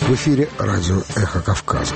В эфире радио «Эхо Кавказа».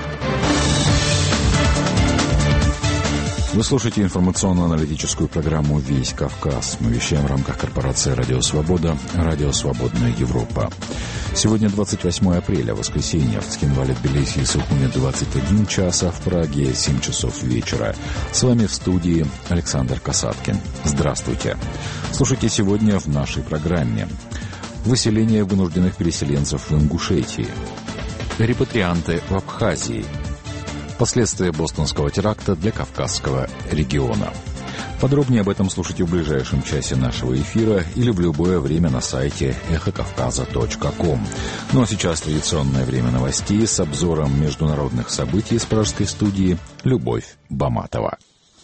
Вы слушаете информационно-аналитическую программу «Весь Кавказ». Мы вещаем в рамках корпорации «Радио Свобода», «Радио Свободная Европа». Сегодня 28 апреля, воскресенье. В Цхинвале, Тбилиси и Сухуми 21 час, а в Праге 7 часов вечера. С вами в студии Александр Касаткин. Здравствуйте. Слушайте сегодня в нашей программе. Выселение вынужденных переселенцев в Ингушетии. Репатрианты в Абхазии. Последствия бостонского теракта для Кавказского региона. Подробнее об этом слушайте в ближайшем часе нашего эфира или в любое время на сайте эхокавказа.ком. Ну а сейчас традиционное время новостей с обзором международных событий из пражской студии Любовь Баматова.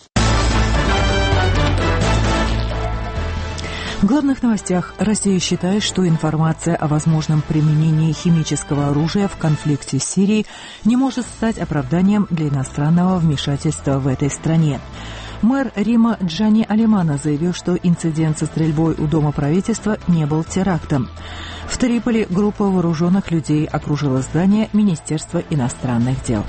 В главных новостях. Россия считает, что информация о возможном применении химического оружия в конфликте с Сирией не может стать оправданием для иностранного вмешательства в этой стране. Мэр Рима Джани Алимана заявил, что инцидент со стрельбой у Дома правительства не был терактом. В Триполи группа вооруженных людей окружила здание Министерства иностранных дел.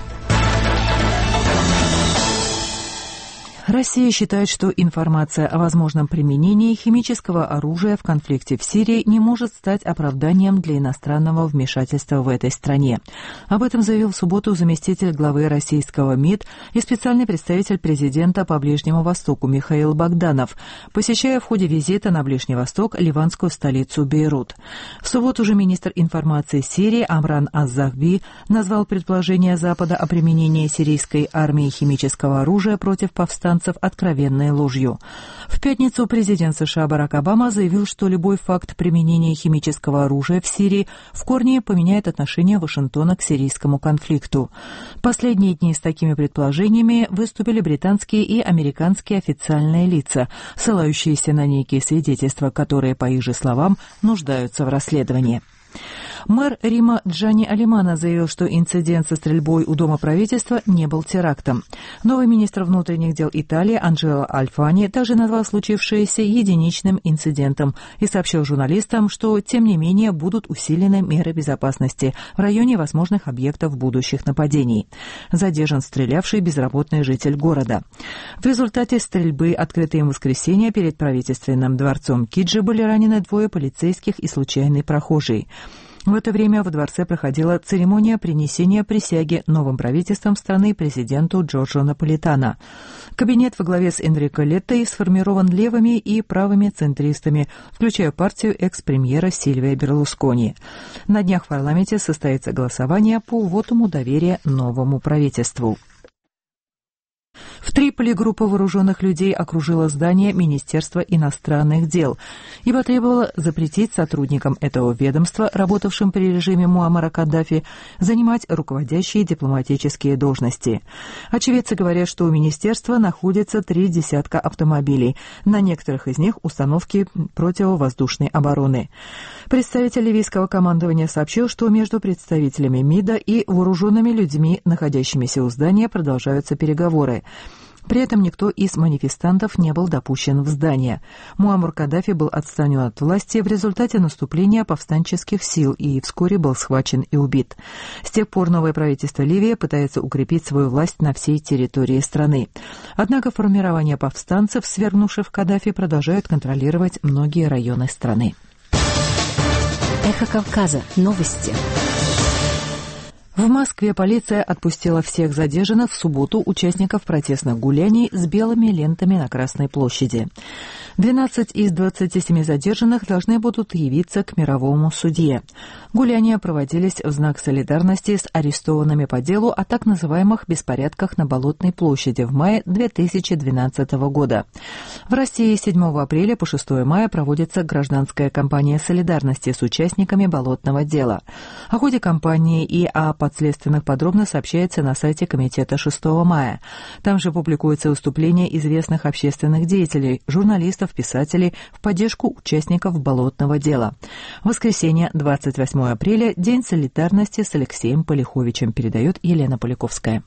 Россия считает, что информация о возможном применении химического оружия в конфликте в Сирии не может стать оправданием для иностранного вмешательства в этой стране. Об этом заявил в субботу заместитель главы российского МИД и специальный представитель президента по Ближнему Востоку Михаил Богданов, посещая в ходе визита на Ближний Восток ливанскую столицу Бейрут. В субботу же министр информации Сирии Амран Аз-Захби назвал предположение Запада о применении сирийской армии химического оружия против повстанцев откровенной ложью. В пятницу президент США Барак Обама заявил, что любой факт применения химического оружия в Сирии в корне поменяет отношение Вашингтона к сирийскому конфликту. Последние дни с такими предположениями выступили британские и американские официальные лица, ссылающиеся на некие свидетельства, которые, по их же словам, нуждаются в расследовании. Мэр Рима Джани Алимана заявил, что инцидент со стрельбой у Дома правительства не был терактом. Новый министр внутренних дел Италии Анджело Альфани также назвал случившееся единичным инцидентом и сообщил журналистам, что, тем не менее, будут усилены меры безопасности в районе возможных объектов будущих нападений. Задержан стрелявший безработный житель города. В результате стрельбы, открытой им в воскресенье перед правительственным дворцом Киджи, были ранены 2 полицейских и случайный прохожий. В это время во дворце проходила церемония принесения присяги новым правительством страны президенту Джорджо Наполитано. Кабинет во главе с Энрико Леттой сформирован левыми и правыми центристами, включая партию экс-премьера Сильвио Берлускони. На днях в парламенте состоится голосование по вотуму доверия новому правительству. В Триполи группа вооруженных людей окружила здание Министерства иностранных дел и потребовала запретить сотрудникам этого ведомства, работавшим при режиме Муаммара Каддафи, занимать руководящие дипломатические должности. Очевидцы говорят, что у министерства находится 3 десятка автомобилей, на некоторых из них установки противовоздушной обороны. Представитель ливийского командования сообщил, что между представителями МИДа и вооруженными людьми, находящимися у здания, продолжаются переговоры. При этом никто из манифестантов не был допущен в здание. Муаммар Каддафи был отстранен от власти в результате наступления повстанческих сил и вскоре был схвачен и убит. С тех пор новое правительство Ливии пытается укрепить свою власть на всей территории страны. Однако формирование повстанцев, свергнувших Каддафи, продолжают контролировать многие районы страны. Эхо Кавказа. Новости. В Москве полиция отпустила всех задержанных в субботу участников протестных гуляний с белыми лентами на Красной площади. 12 из 27 задержанных должны будут явиться к мировому судье. Гуляния проводились в знак солидарности с арестованными по делу о так называемых беспорядках на Болотной площади в мае 2012 года. В России с 7 апреля по 6 мая проводится гражданская кампания солидарности с участниками Болотного дела. О ходе кампании и о подследственных подробно сообщается на сайте комитета 6 мая. Там же публикуются выступления известных общественных деятелей, журналистов, писателей в поддержку участников Болотного дела. В воскресенье, 28 апреля, День солидарности с Алексеем Полиховичем, передает Елена Поляковская.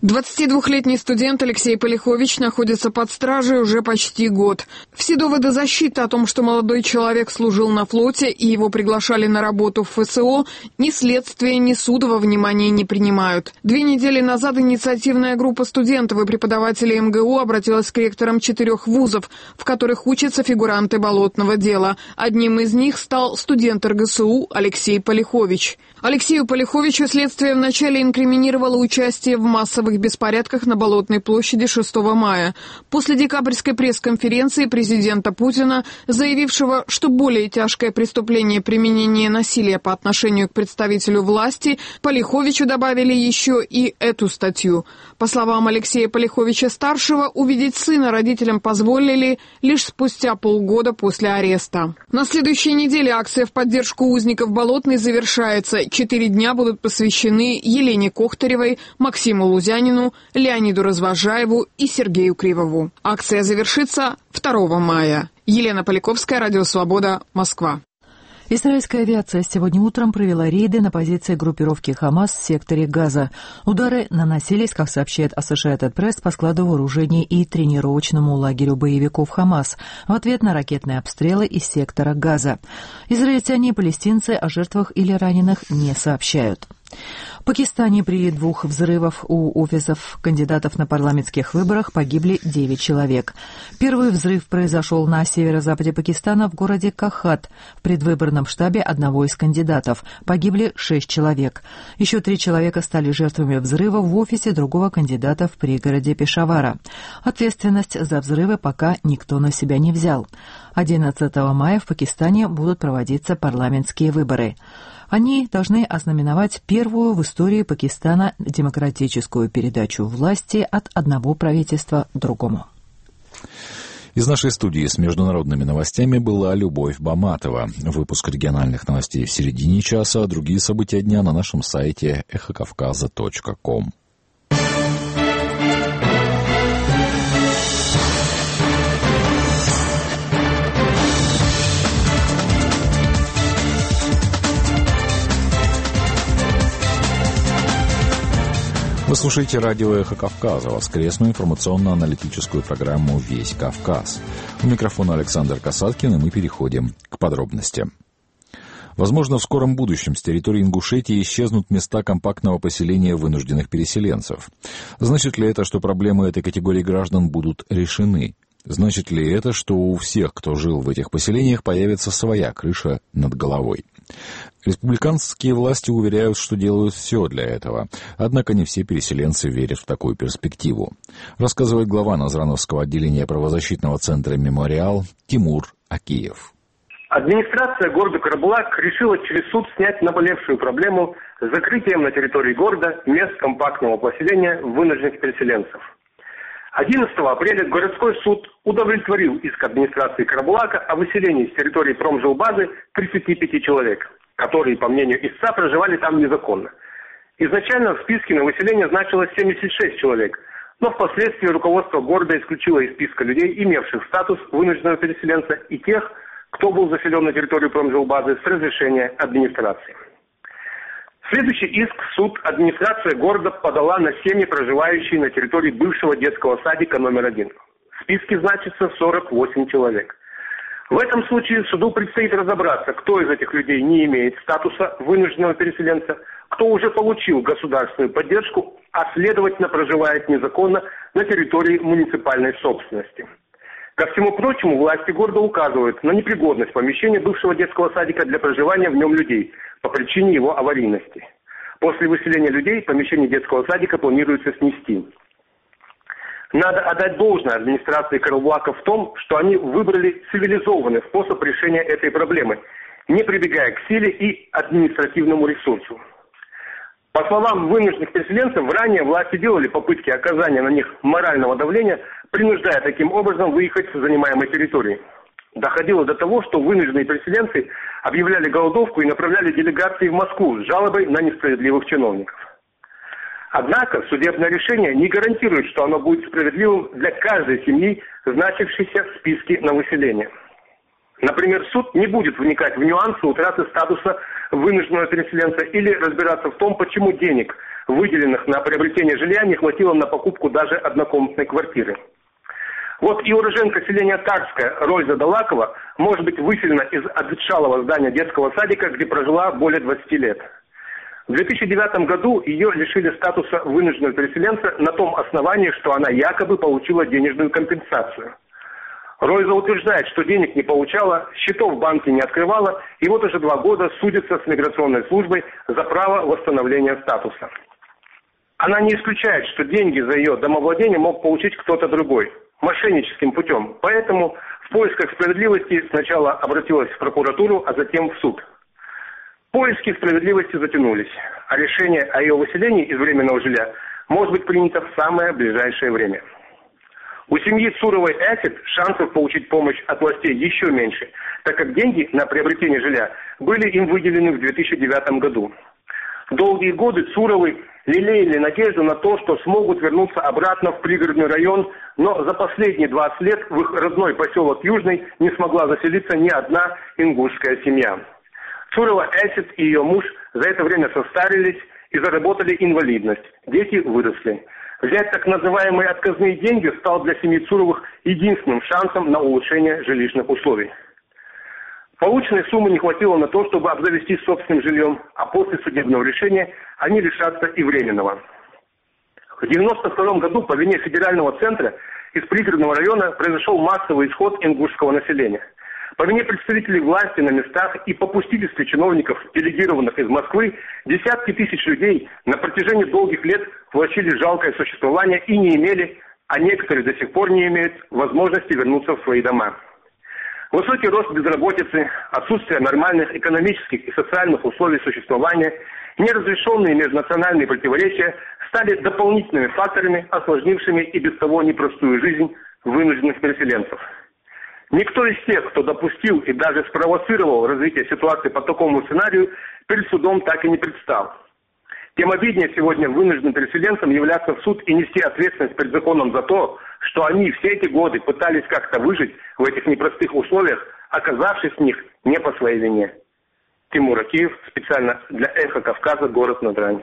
22-летний студент Алексей Полихович находится под стражей уже почти год. Все доводы защиты о том, что молодой человек служил на флоте и его приглашали на работу в ФСО, ни следствие, ни суд во внимание не принимают. 2 недели назад инициативная группа студентов и преподавателей МГУ обратилась к ректорам 4 вузов, в которых учатся фигуранты болотного дела. Одним из них стал студент РГСУ Алексей Полихович. Алексею Полиховичу следствие вначале инкриминировало участие в массовых беспорядках на Болотной площади 6 мая. После декабрьской пресс-конференции президента Путина, заявившего, что более тяжкое преступление применения насилия по отношению к представителю власти, Полиховичу добавили еще и эту статью. По словам Алексея Полиховича-старшего, увидеть сына родителям позволили лишь спустя полгода после ареста. На следующей неделе акция в поддержку узников Болотной завершается. 4 дня будут посвящены Елене Кохтаревой, Максиму Лузянину, Леониду Развожаеву и Сергею Кривову. Акция завершится 2 мая. Елена Поляковская, Радио Свобода, Москва. Израильская авиация сегодня утром провела рейды на позиции группировки «Хамас» в секторе Газа. Удары наносились, как сообщает Associated Press, по складу вооружений и тренировочному лагерю боевиков «Хамас» в ответ на ракетные обстрелы из сектора Газа. Израильтяне и палестинцы о жертвах или раненых не сообщают. В Пакистане при 2 взрывах у офисов кандидатов на парламентских выборах погибли 9 человек. Первый взрыв произошел на северо-западе Пакистана в городе Кахат, в предвыборном штабе одного из кандидатов. Погибли 6 человек. Еще 3 человека стали жертвами взрыва в офисе другого кандидата в пригороде Пешавара. Ответственность за взрывы пока никто на себя не взял. 11 мая в Пакистане будут проводиться парламентские выборы. Они должны ознаменовать первую в истории Пакистана демократическую передачу власти от одного правительства другому. Из нашей студии с международными новостями была Любовь Баматова. Выпуск региональных новостей в середине часа, а другие события дня на нашем сайте эхокавказа.ком. Вы слушаете радио «Эхо Кавказа», воскресную информационно-аналитическую программу «Весь Кавказ». У микрофона Александр Касаткин, и мы переходим к подробностям. Возможно, в скором будущем с территории Ингушетии исчезнут места компактного поселения вынужденных переселенцев. Значит ли это, что проблемы этой категории граждан будут решены? Значит ли это, что у всех, кто жил в этих поселениях, появится своя крыша над головой? Республиканские власти уверяют, что делают все для этого. Однако не все переселенцы верят в такую перспективу. Рассказывает глава Назрановского отделения правозащитного центра «Мемориал» Тимур Акиев. Администрация города Карабулак решила через суд снять наболевшую проблему с закрытием на территории города мест компактного поселения вынужденных переселенцев. 11 апреля городской суд удовлетворил иск администрации Карабулака о выселении с территории промжилбазы 35 человек, которые, по мнению истца, проживали там незаконно. Изначально в списке на выселение значилось 76 человек, но впоследствии руководство города исключило из списка людей, имевших статус вынужденного переселенца, и тех, кто был заселен на территорию промжилбазы с разрешения администрации. Следующий иск в суд администрация города подала на семьи, проживающие на территории бывшего детского садика номер 1. В списке значится 48 человек. В этом случае суду предстоит разобраться, кто из этих людей не имеет статуса вынужденного переселенца, кто уже получил государственную поддержку, а следовательно проживает незаконно на территории муниципальной собственности. Ко всему прочему, власти города указывают на непригодность помещения бывшего детского садика для проживания в нем людей по причине его аварийности. После выселения людей помещение детского садика планируется снести. Надо отдать должное администрации Карабулака в том, что они выбрали цивилизованный способ решения этой проблемы, не прибегая к силе и административному ресурсу. По словам вынужденных переселенцев, ранее власти делали попытки оказания на них морального давления, принуждая таким образом выехать с занимаемой территории. Доходило до того, что вынужденные переселенцы объявляли голодовку и направляли делегации в Москву с жалобой на несправедливых чиновников. Однако судебное решение не гарантирует, что оно будет справедливым для каждой семьи, значившейся в списке на выселение. Например, суд не будет вникать в нюансы утраты статуса вынужденного переселенца или разбираться в том, почему денег, выделенных на приобретение жилья, не хватило на покупку даже однокомнатной квартиры. Вот и уроженка селения Тарская Рольза Далакова может быть выселена из обветшалого здания детского садика, где прожила более 20 лет. В 2009 году ее лишили статуса вынужденного переселенца на том основании, что она якобы получила денежную компенсацию. Ройза утверждает, что денег не получала, счетов в банке не открывала, и вот уже 2 года судится с миграционной службой за право восстановления статуса. Она не исключает, что деньги за ее домовладение мог получить кто-то другой, мошенническим путем. Поэтому в поисках справедливости сначала обратилась в прокуратуру, а затем в суд. Поиски справедливости затянулись, а решение о ее выселении из временного жилья может быть принято в самое ближайшее время. У семьи Цуровой Эсет шансов получить помощь от властей еще меньше, так как деньги на приобретение жилья были им выделены в 2009 году. Долгие годы Цуровы лелеяли надежду на то, что смогут вернуться обратно в пригородный район, но за последние 20 лет в их родной поселок Южный не смогла заселиться ни одна ингушская семья. Цурова Эсет и ее муж за это время состарились и заработали инвалидность. Дети выросли. Взять так называемые отказные деньги стал для семьи Цуровых единственным шансом на улучшение жилищных условий. Полученной суммы не хватило на то, чтобы обзавестись собственным жильем, а после судебного решения они лишатся и временного. В 1992 году по вине федерального центра из пригородного района произошел массовый исход ингушского населения. По вине представителей власти на местах и попустительстве чиновников, делегированных из Москвы, десятки тысяч людей на протяжении долгих лет влачили жалкое существование и не имели, а некоторые до сих пор не имеют, возможности вернуться в свои дома. Высокий рост безработицы, отсутствие нормальных экономических и социальных условий существования, неразрешенные межнациональные противоречия стали дополнительными факторами, осложнившими и без того непростую жизнь вынужденных переселенцев. Никто из тех, кто допустил и даже спровоцировал развитие ситуации по такому сценарию, перед судом так и не предстал. Тем обиднее сегодня вынужденным переселенцам являться в суд и нести ответственность перед законом за то, что они все эти годы пытались как-то выжить в этих непростых условиях, оказавшись в них не по своей вине. Тимур Акиев, специально для «Эхо Кавказа», город Надрань.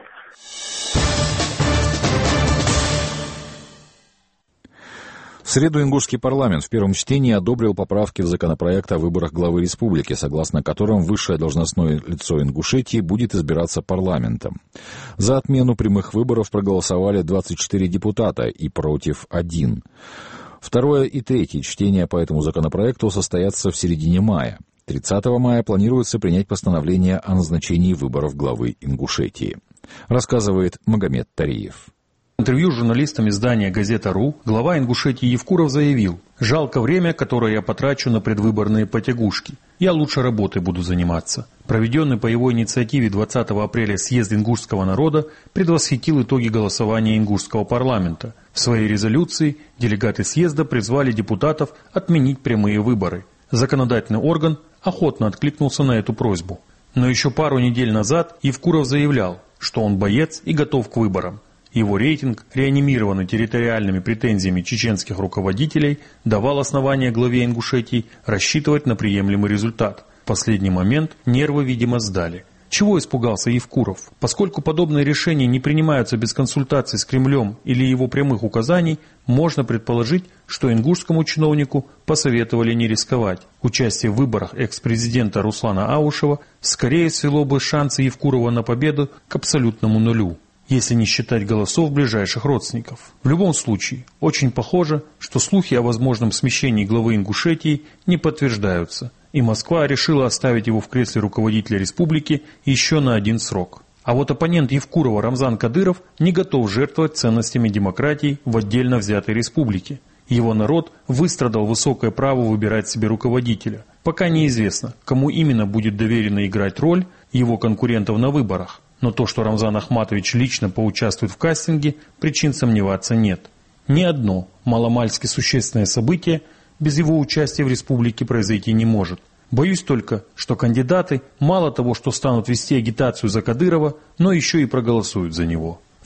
В среду ингушский парламент в первом чтении одобрил поправки в законопроект о выборах главы республики, согласно которым высшее должностное лицо Ингушетии будет избираться парламентом. За отмену прямых выборов проголосовали 24 депутата и против 1. Второе и третье чтения по этому законопроекту состоятся в середине мая. 30 мая планируется принять постановление о назначении выборов главы Ингушетии. Рассказывает Магомед Тариев. В интервью с журналистам издания «Газета.ру» глава Ингушетии Евкуров заявил: «Жалко время, которое я потрачу на предвыборные потягушки. Я лучше работой буду заниматься». Проведенный по его инициативе 20 апреля съезд ингушского народа предвосхитил итоги голосования ингушского парламента. В своей резолюции делегаты съезда призвали депутатов отменить прямые выборы. Законодательный орган охотно откликнулся на эту просьбу. Но еще пару недель назад Евкуров заявлял, что он боец и готов к выборам. Его рейтинг, реанимированный территориальными претензиями чеченских руководителей, давал основание главе Ингушетии рассчитывать на приемлемый результат. В последний момент нервы, видимо, сдали. Чего испугался Евкуров? Поскольку подобные решения не принимаются без консультаций с Кремлем или его прямых указаний, можно предположить, что ингушскому чиновнику посоветовали не рисковать. Участие в выборах экс-президента Руслана Аушева скорее свело бы шансы Евкурова на победу к абсолютному нулю, если не считать голосов ближайших родственников. В любом случае, очень похоже, что слухи о возможном смещении главы Ингушетии не подтверждаются, и Москва решила оставить его в кресле руководителя республики еще на 1 срок. А вот оппонент Евкурова Рамзан Кадыров не готов жертвовать ценностями демократии в отдельно взятой республике. Его народ выстрадал высокое право выбирать себе руководителя. Пока неизвестно, кому именно будет доверено играть роль его конкурентов на выборах. Но то, что Рамзан Ахматович лично поучаствует в кастинге, причин сомневаться нет. Ни одно маломальски существенное событие без его участия в республике произойти не может. Боюсь только, что кандидаты мало того, что станут вести агитацию за Кадырова, но еще и проголосуют за него. В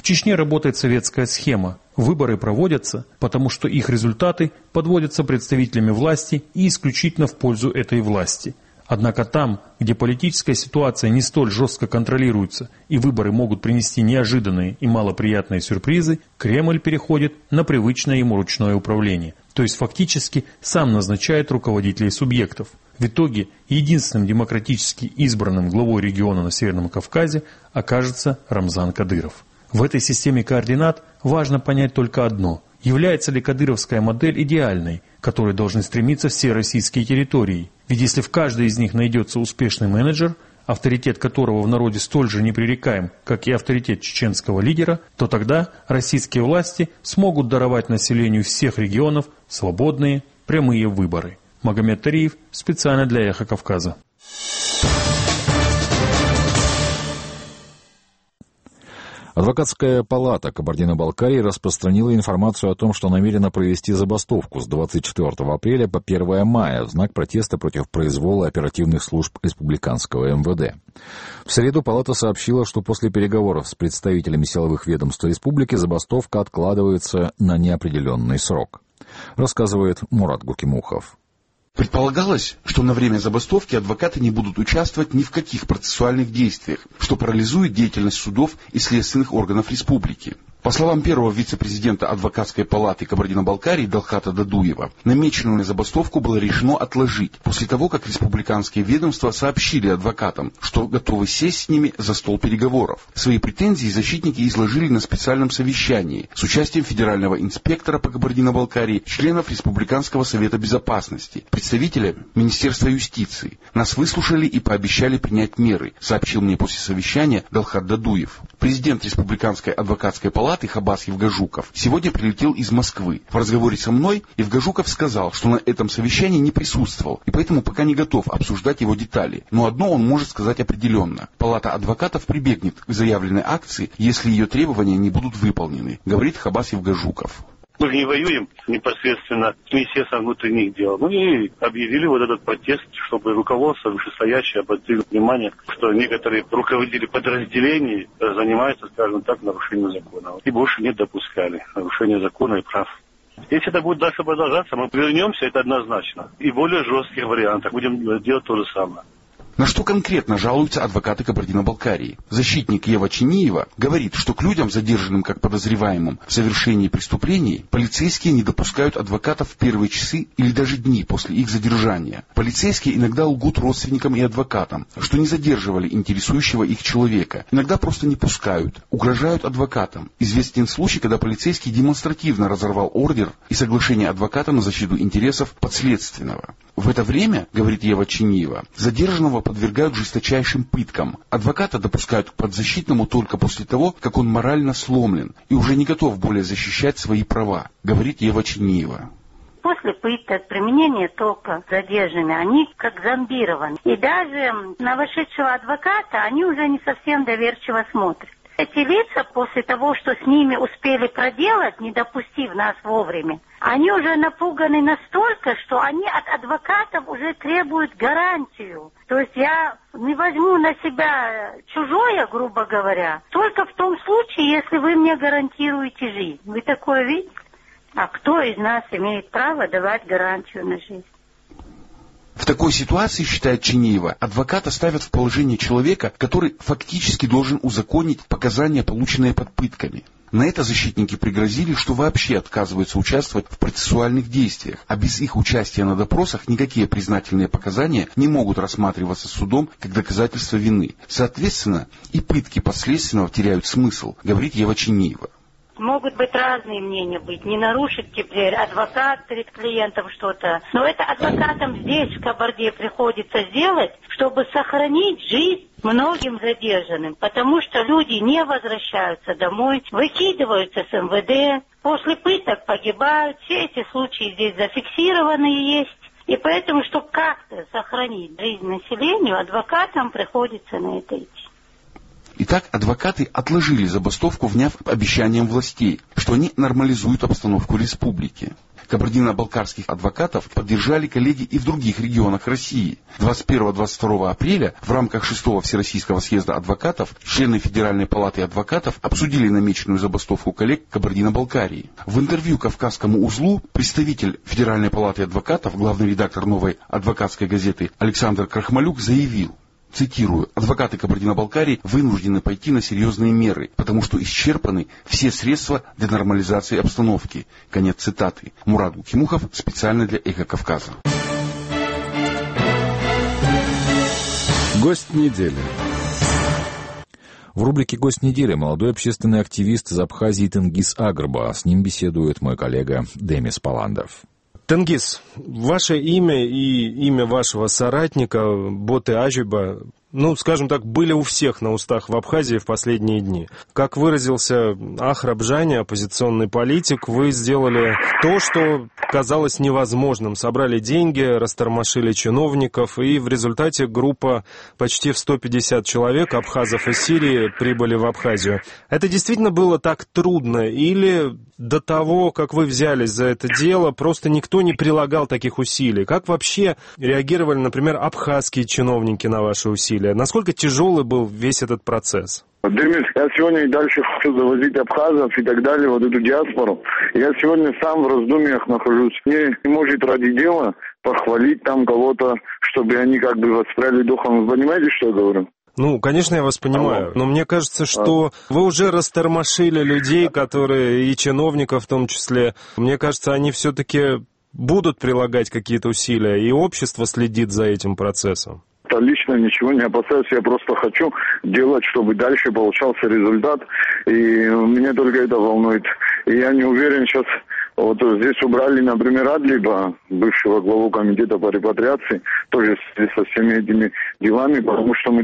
Чечне работает советская схема. Выборы проводятся, потому что их результаты подводятся представителями власти и исключительно в пользу этой власти. Однако там, где политическая ситуация не столь жестко контролируется и выборы могут принести неожиданные и малоприятные сюрпризы, Кремль переходит на привычное ему ручное управление, то есть фактически сам назначает руководителей субъектов. В итоге единственным демократически избранным главой региона на Северном Кавказе окажется Рамзан Кадыров. В этой системе координат важно понять только одно – является ли кадыровская модель идеальной, к которой должны стремиться все российские территории. Ведь если в каждой из них найдется успешный менеджер, авторитет которого в народе столь же непререкаем, как и авторитет чеченского лидера, то тогда российские власти смогут даровать населению всех регионов свободные, прямые выборы. Магомед Тариев, специально для «Эхо Кавказа». Адвокатская палата Кабардино-Балкарии распространила информацию о том, что намерена провести забастовку с 24 апреля по 1 мая в знак протеста против произвола оперативных служб республиканского МВД. В среду палата сообщила, что после переговоров с представителями силовых ведомств республики забастовка откладывается на неопределенный срок. Рассказывает Мурат Гукимухов. Предполагалось, что на время забастовки адвокаты не будут участвовать ни в каких процессуальных действиях, что парализует деятельность судов и следственных органов республики. По словам первого вице-президента адвокатской палаты Кабардино-Балкарии Далхата Дадуева, намеченную забастовку было решено отложить после того, как республиканские ведомства сообщили адвокатам, что готовы сесть с ними за стол переговоров. Свои претензии защитники изложили на специальном совещании с участием федерального инспектора по Кабардино-Балкарии, членов Республиканского совета безопасности, представителя Министерства юстиции. Нас выслушали и пообещали принять меры, сообщил мне после совещания Далхат Дадуев. Президент Республиканской адвокатской палаты Хабас Евгажуков сегодня прилетел из Москвы. В разговоре со мной Евгажуков сказал, что на этом совещании не присутствовал и поэтому пока не готов обсуждать его детали. Но одно он может сказать определенно. Палата адвокатов прибегнет к заявленной акции, если ее требования не будут выполнены, говорит Хабас Евгажуков. Мы же не воюем непосредственно с Министерством внутренних дел. Мы объявили вот этот протест, чтобы руководство вышестоящее обратило внимание, что некоторые руководители подразделений занимаются, скажем так, нарушением закона. И больше не допускали нарушения закона и прав. Если это будет дальше продолжаться, мы вернемся, это однозначно. И в более жестких вариантах будем делать то же самое. На что конкретно жалуются адвокаты Кабардино-Балкарии? Защитник Ева Чиниева говорит, что к людям, задержанным как подозреваемым в совершении преступлений, полицейские не допускают адвокатов в первые часы или даже дни после их задержания. Полицейские иногда лгут родственникам и адвокатам, что не задерживали интересующего их человека. Иногда просто не пускают, угрожают адвокатам. Известен случай, когда полицейский демонстративно разорвал ордер и соглашение адвоката на защиту интересов подследственного. В это время, говорит Ева Чиниева, задержанного подвергают жесточайшим пыткам. Адвоката допускают к подзащитному только после того, как он морально сломлен и уже не готов более защищать свои права, говорит Ева Чиниева. После пыток, применения тока задержанными, они как зомбированы. И даже на вошедшего адвоката они уже не совсем доверчиво смотрят. Эти лица, после того, что с ними успели проделать, не допустив нас вовремя, они уже напуганы настолько, что они от адвокатов уже требуют гарантию. То есть я не возьму на себя чужое, грубо говоря, только в том случае, если вы мне гарантируете жизнь. Вы такое видите? А кто из нас имеет право давать гарантию на жизнь? В такой ситуации, считает Чиниева, адвоката ставят в положение человека, который фактически должен узаконить показания, полученные под пытками. На это защитники пригрозили, что вообще отказываются участвовать в процессуальных действиях, а без их участия на допросах никакие признательные показания не могут рассматриваться судом как доказательство вины. Соответственно, и пытки подследственного теряют смысл, говорит Ева Чиниева. Могут быть разные мнения быть. Не нарушит теперь адвокат перед клиентом что-то. Но это адвокатам здесь, в Кабарде, приходится сделать, чтобы сохранить жизнь многим задержанным. Потому что люди не возвращаются домой, выкидываются с МВД, после пыток погибают. Все эти случаи здесь зафиксированные есть. И поэтому, чтобы как-то сохранить жизнь населению, адвокатам приходится на это идти. Итак, адвокаты отложили забастовку, вняв обещаниям властей, что они нормализуют обстановку республики. Кабардино-балкарских адвокатов поддержали коллеги и в других регионах России. 21-22 апреля в рамках 6-го Всероссийского съезда адвокатов члены Федеральной палаты адвокатов обсудили намеченную забастовку коллег Кабардино-Балкарии. В интервью Кавказскому узлу представитель Федеральной палаты адвокатов, главный редактор «Новой адвокатской газеты» Александр Крахмалюк заявил, цитирую, «Адвокаты Кабардино-Балкарии вынуждены пойти на серьезные меры, потому что исчерпаны все средства для нормализации обстановки». Конец цитаты. Мурат Гукимухов специально для «Эхо Кавказа». Гость недели. В рубрике «Гость недели» молодой общественный активист из Абхазии Тенгиз Агрба. С ним беседует мой коллега Демис Паландов. Тенгиз, ваше имя и имя вашего соратника Боты Ажиба, скажем так, были у всех на устах в Абхазии в последние дни. Как выразился Ахраб Жани, оппозиционный политик, вы сделали то, что казалось невозможным. Собрали деньги, растормошили чиновников, и в результате группа почти в 150 человек, абхазов из Сирии, прибыли в Абхазию. Это действительно было так трудно? Или до того, как вы взялись за это дело, просто никто не прилагал таких усилий? Как вообще реагировали, например, абхазские чиновники на ваши усилия? Насколько тяжелый был весь этот процесс? Демис, я сегодня и дальше хочу завозить абхазов и так далее, вот эту диаспору. Я сегодня сам в раздумьях нахожусь. Мне не может ради дела похвалить там кого-то, чтобы они как бы воспряли духом. Вы понимаете, что я говорю? Конечно, я вас понимаю, но мне кажется, что вы уже растормошили людей, которые, и чиновников в том числе. Мне кажется, они все-таки будут прилагать какие-то усилия, и общество следит за этим процессом. Лично ничего не опасаюсь, я просто хочу делать, чтобы дальше получался результат, и меня только это волнует. И я не уверен сейчас, вот здесь убрали, например, Адлиба, бывшего главу комитета по репатриации, тоже со всеми этими делами, потому что мы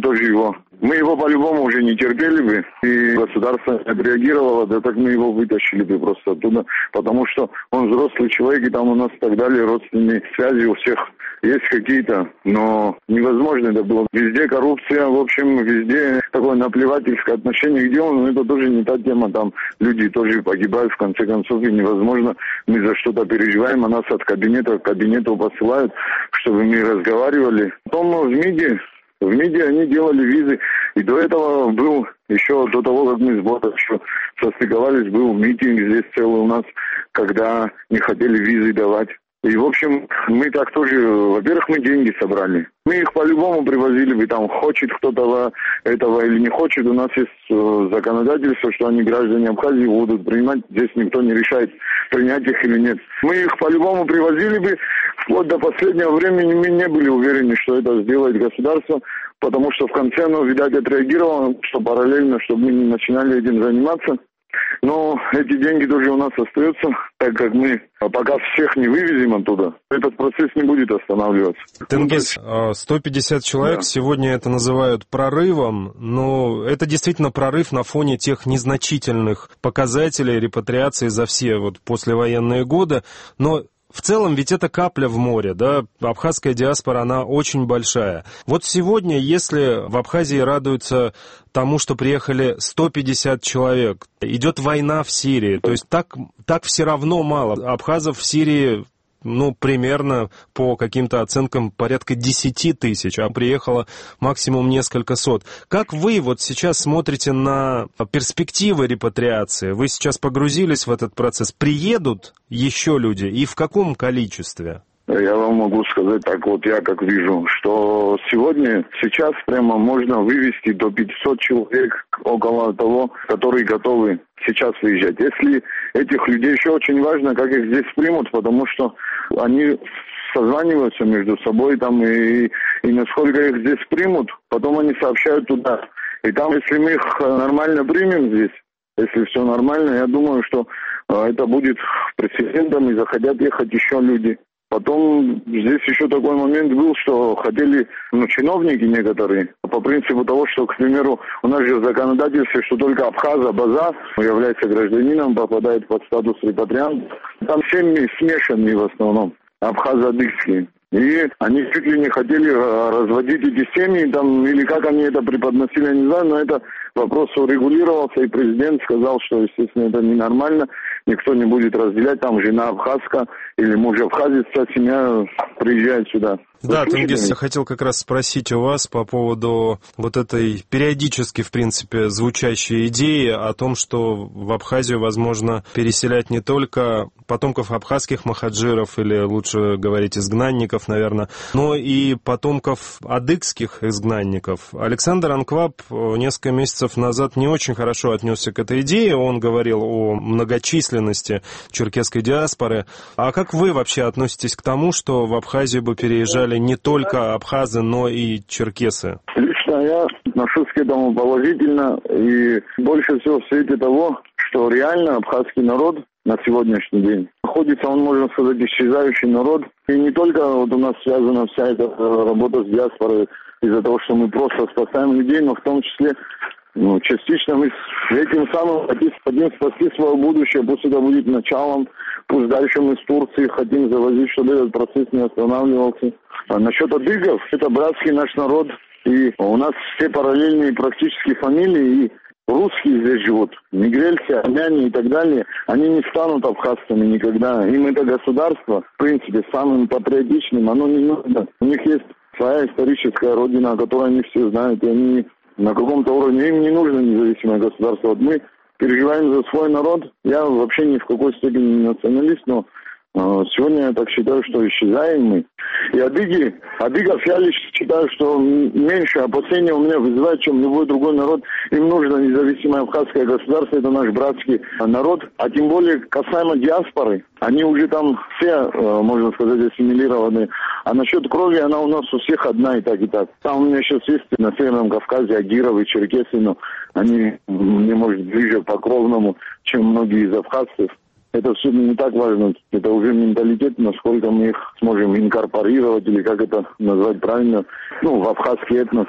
его по-любому уже не терпели бы, и государство не отреагировало, да так мы его вытащили бы просто оттуда, потому что он взрослый человек, и там у нас и так далее, родственные связи у всех есть какие-то, но невозможно это было. Везде коррупция, в общем, везде такое наплевательское отношение к делу, но это тоже не та тема, там люди тоже погибают, в конце концов, и невозможно, мы за что-то переживаем, а нас от кабинета к кабинету посылают, чтобы мы разговаривали. Потом в МИДе они делали визы, и до этого был, еще до того, как мы с Ботом состыковались, был митинг здесь целый у нас, когда не хотели визы давать. И, в общем, мы так тоже, во-первых, мы деньги собрали. Мы их по-любому привозили бы, там, хочет кто-то этого или не хочет. У нас есть законодательство, что они, граждане Абхазии, будут принимать. Здесь никто не решает, принять их или нет. Мы их по-любому привозили бы. Вплоть до последнего времени мы не были уверены, что это сделает государство, потому что в конце оно, видать, отреагировало, что параллельно, чтобы мы не начинали этим заниматься. Но эти деньги тоже у нас остаются, так как мы пока всех не вывезем оттуда, этот процесс не будет останавливаться. Тенгиз, 150 человек, сегодня это называют прорывом, но это действительно прорыв на фоне тех незначительных показателей репатриации за все послевоенные годы, но в целом ведь это капля в море, да, абхазская диаспора, она очень большая. Вот сегодня, если в Абхазии радуются тому, что приехали 150 человек, идет война в Сирии, то есть так все равно мало. Абхазов в Сирии, примерно по каким-то оценкам порядка 10 тысяч, а приехало максимум несколько сот. Как вы сейчас смотрите на перспективы репатриации? Вы сейчас погрузились в этот процесс. Приедут еще люди и в каком количестве? Я вам могу сказать так, я как вижу, что сейчас прямо можно вывести до 500 человек около того, которые готовы сейчас выезжать. Если этих людей еще очень важно, как их здесь примут, потому что они созваниваются между собой там и насколько их здесь примут, потом они сообщают туда. И там, если мы их нормально примем здесь, если все нормально, я думаю, что это будет прецедентом и захотят ехать еще люди. Потом здесь еще такой момент был, что хотели чиновники некоторые, по принципу того, что, к примеру, у нас же в законодательстве, что только абхаз, абаза является гражданином, попадает под статус репатрианта. Там все смешанные в основном, абхазо-адыгские. И они чуть ли не хотели разводить эти семьи, там, или как они это преподносили, я не знаю, но это вопрос урегулировался, и президент сказал, что, естественно, это ненормально, никто не будет разделять, там жена абхазка или муж абхазец, вся семья приезжает сюда. Да, Тенгиз, я хотел как раз спросить у вас по поводу вот этой периодически, в принципе, звучащей идеи о том, что в Абхазию возможно переселять не только потомков абхазских махаджиров, или лучше говорить изгнанников, наверное, но и потомков адыгских изгнанников. Александр Анкваб несколько месяцев назад не очень хорошо отнесся к этой идее, он говорил о многочисленности черкесской диаспоры. А как вы вообще относитесь к тому, что в Абхазию бы переезжали не только абхазы, но и черкесы? Лично я отношусь к этому положительно, и больше всего в свете того, что реально абхазский народ на сегодняшний день находится, он, можно сказать, исчезающий народ. И не только вот у нас связана вся эта работа с диаспорой из-за того, что мы просто спасаем людей, но в том числе частично мы этим самым хотим спасти свое будущее, пусть это будет началом, пусть дальше мы с Турции хотим завозить, чтобы этот процесс не останавливался. А насчет адыгов, это братский наш народ, и у нас все параллельные практически фамилии, и русские здесь живут, мигрельцы, армяне и так далее, они не станут абхазцами никогда. Им это государство, в принципе, самым патриотичным, оно не нужно. У них есть своя историческая родина, о которой они все знают, и они на каком-то уровне, им не нужно независимое государство. Вот мы переживаем за свой народ. Я вообще ни в какой степени не националист, но сегодня я так считаю, что исчезаем мы. И адыгов я лично считаю, что меньше опасения у меня вызывает, чем любой другой народ. Им нужно независимое абхазское государство, это наш братский народ. А тем более касаемо диаспоры, они уже там все, можно сказать, ассимилированы. А насчет крови, она у нас у всех одна и так, и так. Там у меня сейчас есть на Северном Кавказе агировы, черкесы, но они мне, может, ближе по кровному, чем многие из абхазцев. Это все не так важно. Это уже менталитет, насколько мы их сможем инкорпорировать, или как это назвать правильно, в абхазский этнос.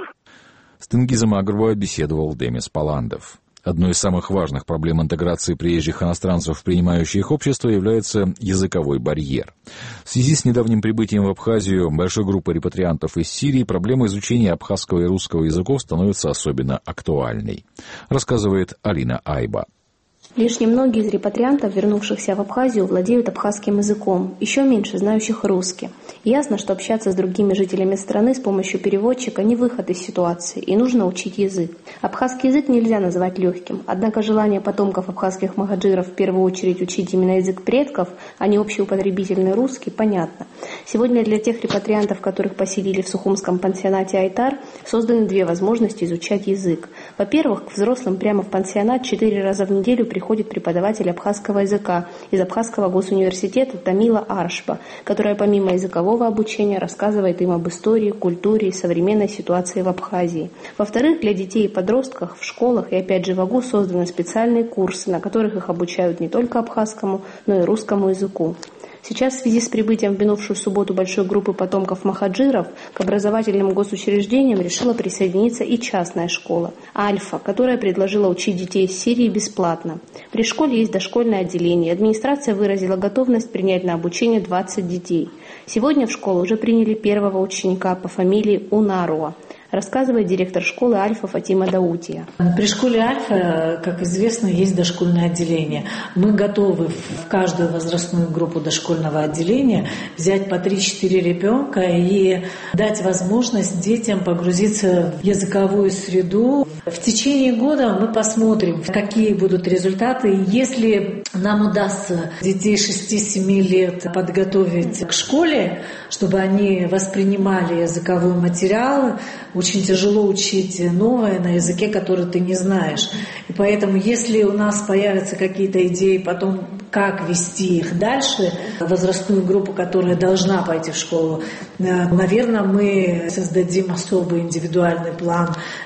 С Тенгизом Агрбой беседовал Демис Паландов. Одной из самых важных проблем интеграции приезжих иностранцев в принимающее их общество является языковой барьер. В связи с недавним прибытием в Абхазию большой группы репатриантов из Сирии проблема изучения абхазского и русского языков становится особенно актуальной, рассказывает Алина Айба. Лишь немногие из репатриантов, вернувшихся в Абхазию, владеют абхазским языком, еще меньше знающих русский. Ясно, что общаться с другими жителями страны с помощью переводчика не выход из ситуации, и нужно учить язык. Абхазский язык нельзя называть легким, однако желание потомков абхазских махаджиров в первую очередь учить именно язык предков, а не общеупотребительный русский, понятно. Сегодня для тех репатриантов, которых поселили в Сухумском пансионате «Айтар», созданы две возможности изучать язык. Во-первых, к взрослым прямо в пансионат 4 раза в неделю приходит преподаватель абхазского языка из Абхазского госуниверситета Тамила Аршба, которая помимо языкового обучения рассказывает им об истории, культуре и современной ситуации в Абхазии. Во-вторых, для детей и подростков в школах и опять же в АГУ созданы специальные курсы, на которых их обучают не только абхазскому, но и русскому языку. Сейчас в связи с прибытием в минувшую субботу большой группы потомков махаджиров к образовательным госучреждениям решила присоединиться и частная школа «Альфа», которая предложила учить детей из Сирии бесплатно. При школе есть дошкольное отделение. Администрация выразила готовность принять на обучение 20 детей. Сегодня в школу уже приняли первого ученика по фамилии Унаруа, рассказывает директор школы «Альфа» Фатима Даутия. При школе «Альфа», как известно, есть дошкольное отделение. Мы готовы в каждую возрастную группу дошкольного отделения взять по 3-4 ребенка и дать возможность детям погрузиться в языковую среду. В течение года мы посмотрим, какие будут результаты. Если нам удастся детей 6-7 лет подготовить к школе, чтобы они воспринимали языковой материал, очень тяжело учить новое на языке, который ты не знаешь. И поэтому, если у нас появятся какие-то идеи потом, как вести их дальше, возрастную группу, которая должна пойти в школу, наверное, мы создадим особый индивидуальный план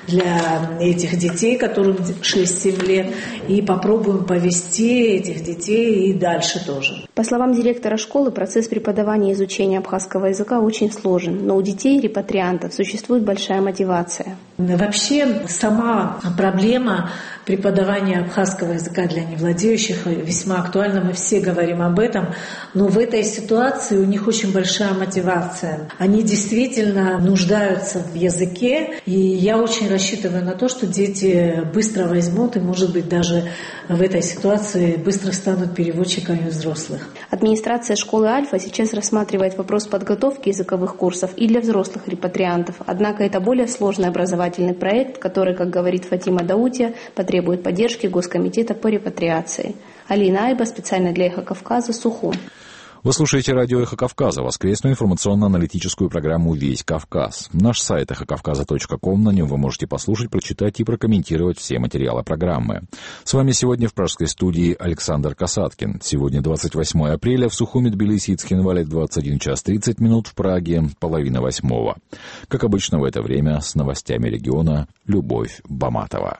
для этих детей, которым 6-7 лет, и попробуем повести этих детей и дальше тоже. По словам директора школы, процесс преподавания и изучения абхазского языка очень сложен, но у детей-репатриантов существует большая мотивация. Вообще, сама проблема преподавания абхазского языка для невладеющих весьма актуальна. Мы все говорим об этом. Но в этой ситуации у них очень большая мотивация. Они действительно нуждаются в языке. И я очень рассчитываю на то, что дети быстро возьмут и, может быть, даже в этой ситуации быстро станут переводчиками взрослых. Администрация школы «Альфа» сейчас рассматривает вопрос подготовки языковых курсов и для взрослых репатриантов. Однако это более сложный образовательный проект, который, как говорит Фатима Даутия, потребует поддержки Госкомитета по репатриации. Алина Айба, специально для «Эхо Кавказа», Сухум. Вы слушаете радио «Эхо Кавказа», воскресную информационно-аналитическую программу «Весь Кавказ». Наш сайт эхокавказа.ком, на нем вы можете послушать, прочитать и прокомментировать все материалы программы. С вами сегодня в пражской студии Александр Касаткин. Сегодня 28 апреля, в Сухуми, Тбилиси и Цхинвале 21 час 30 минут, в Праге 7:30. Как обычно в это время с новостями региона Любовь Баматова.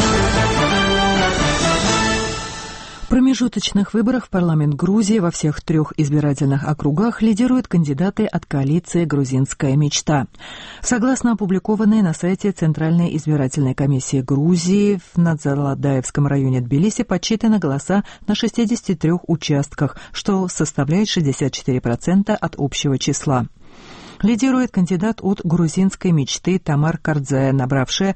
В промежуточных выборах в парламент Грузии во всех 3 избирательных округах лидируют кандидаты от коалиции «Грузинская мечта». Согласно опубликованной на сайте Центральной избирательной комиссии Грузии, в Надзаладаевском районе Тбилиси подсчитаны голоса на 63 участках, что составляет 64% от общего числа. Лидирует кандидат от «Грузинской мечты» Тамар Кардзе, набравшая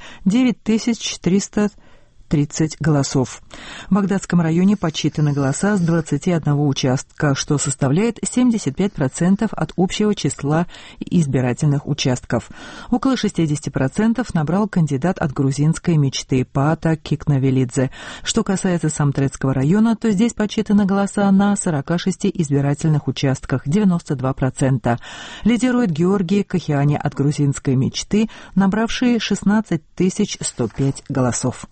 9430 голосов. В Багдадском районе подсчитаны голоса с 21 участка, что составляет 75% от общего числа избирательных участков. Около 60% набрал кандидат от грузинской мечты Паата Кикнавелидзе. Что касается Самтрецкого района, то здесь подсчитаны голоса на 46 избирательных участках, 92%. Лидирует Георгий Кахиани от грузинской мечты, набравший 16 105 голосов.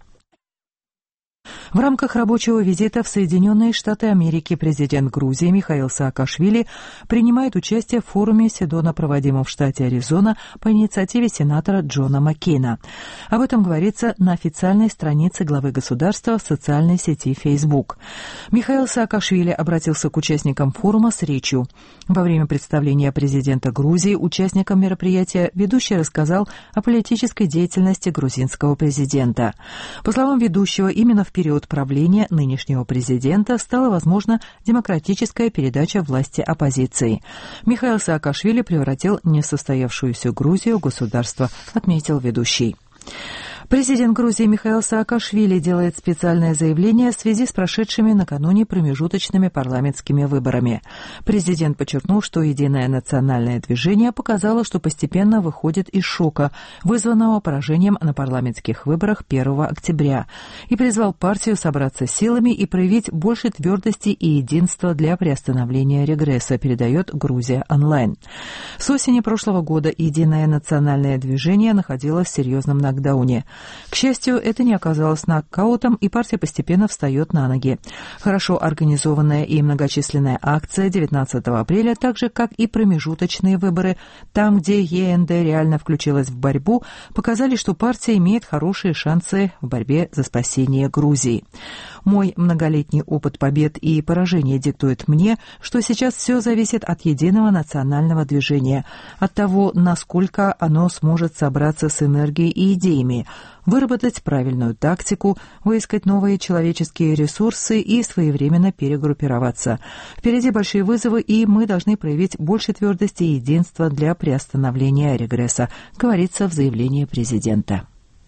В рамках рабочего визита в Соединенные Штаты Америки президент Грузии Михаил Саакашвили принимает участие в форуме Сидона, проводимом в штате Аризона по инициативе сенатора Джона Маккейна. Об этом говорится на официальной странице главы государства в социальной сети Facebook. Михаил Саакашвили обратился к участникам форума с речью. Во время представления президента Грузии участникам мероприятия ведущий рассказал о политической деятельности грузинского президента. По словам ведущего, именно в период правления нынешнего президента стала возможна демократическая передача власти оппозиции. Михаил Саакашвили превратил несостоявшуюся Грузию в государство, отметил ведущий. Президент Грузии Михаил Саакашвили делает специальное заявление в связи с прошедшими накануне промежуточными парламентскими выборами. Президент подчеркнул, что Единое национальное движение показало, что постепенно выходит из шока, вызванного поражением на парламентских выборах 1 октября, и призвал партию собраться силами и проявить больше твердости и единства для приостановления регресса, передает Грузия онлайн. С осени прошлого года Единое национальное движение находилось в серьезном нокдауне. К счастью, это не оказалось нокаутом, и партия постепенно встает на ноги. Хорошо организованная и многочисленная акция 19 апреля, так же, как и промежуточные выборы, там, где ЕНД реально включилась в борьбу, показали, что партия имеет хорошие шансы в борьбе за спасение Грузии. Мой многолетний опыт побед и поражений диктует мне, что сейчас все зависит от Единого национального движения, от того, насколько оно сможет собраться с энергией и идеями, выработать правильную тактику, выискать новые человеческие ресурсы и своевременно перегруппироваться. Впереди большие вызовы, и мы должны проявить больше твердости и единства для приостановления регресса, говорится в заявлении президента.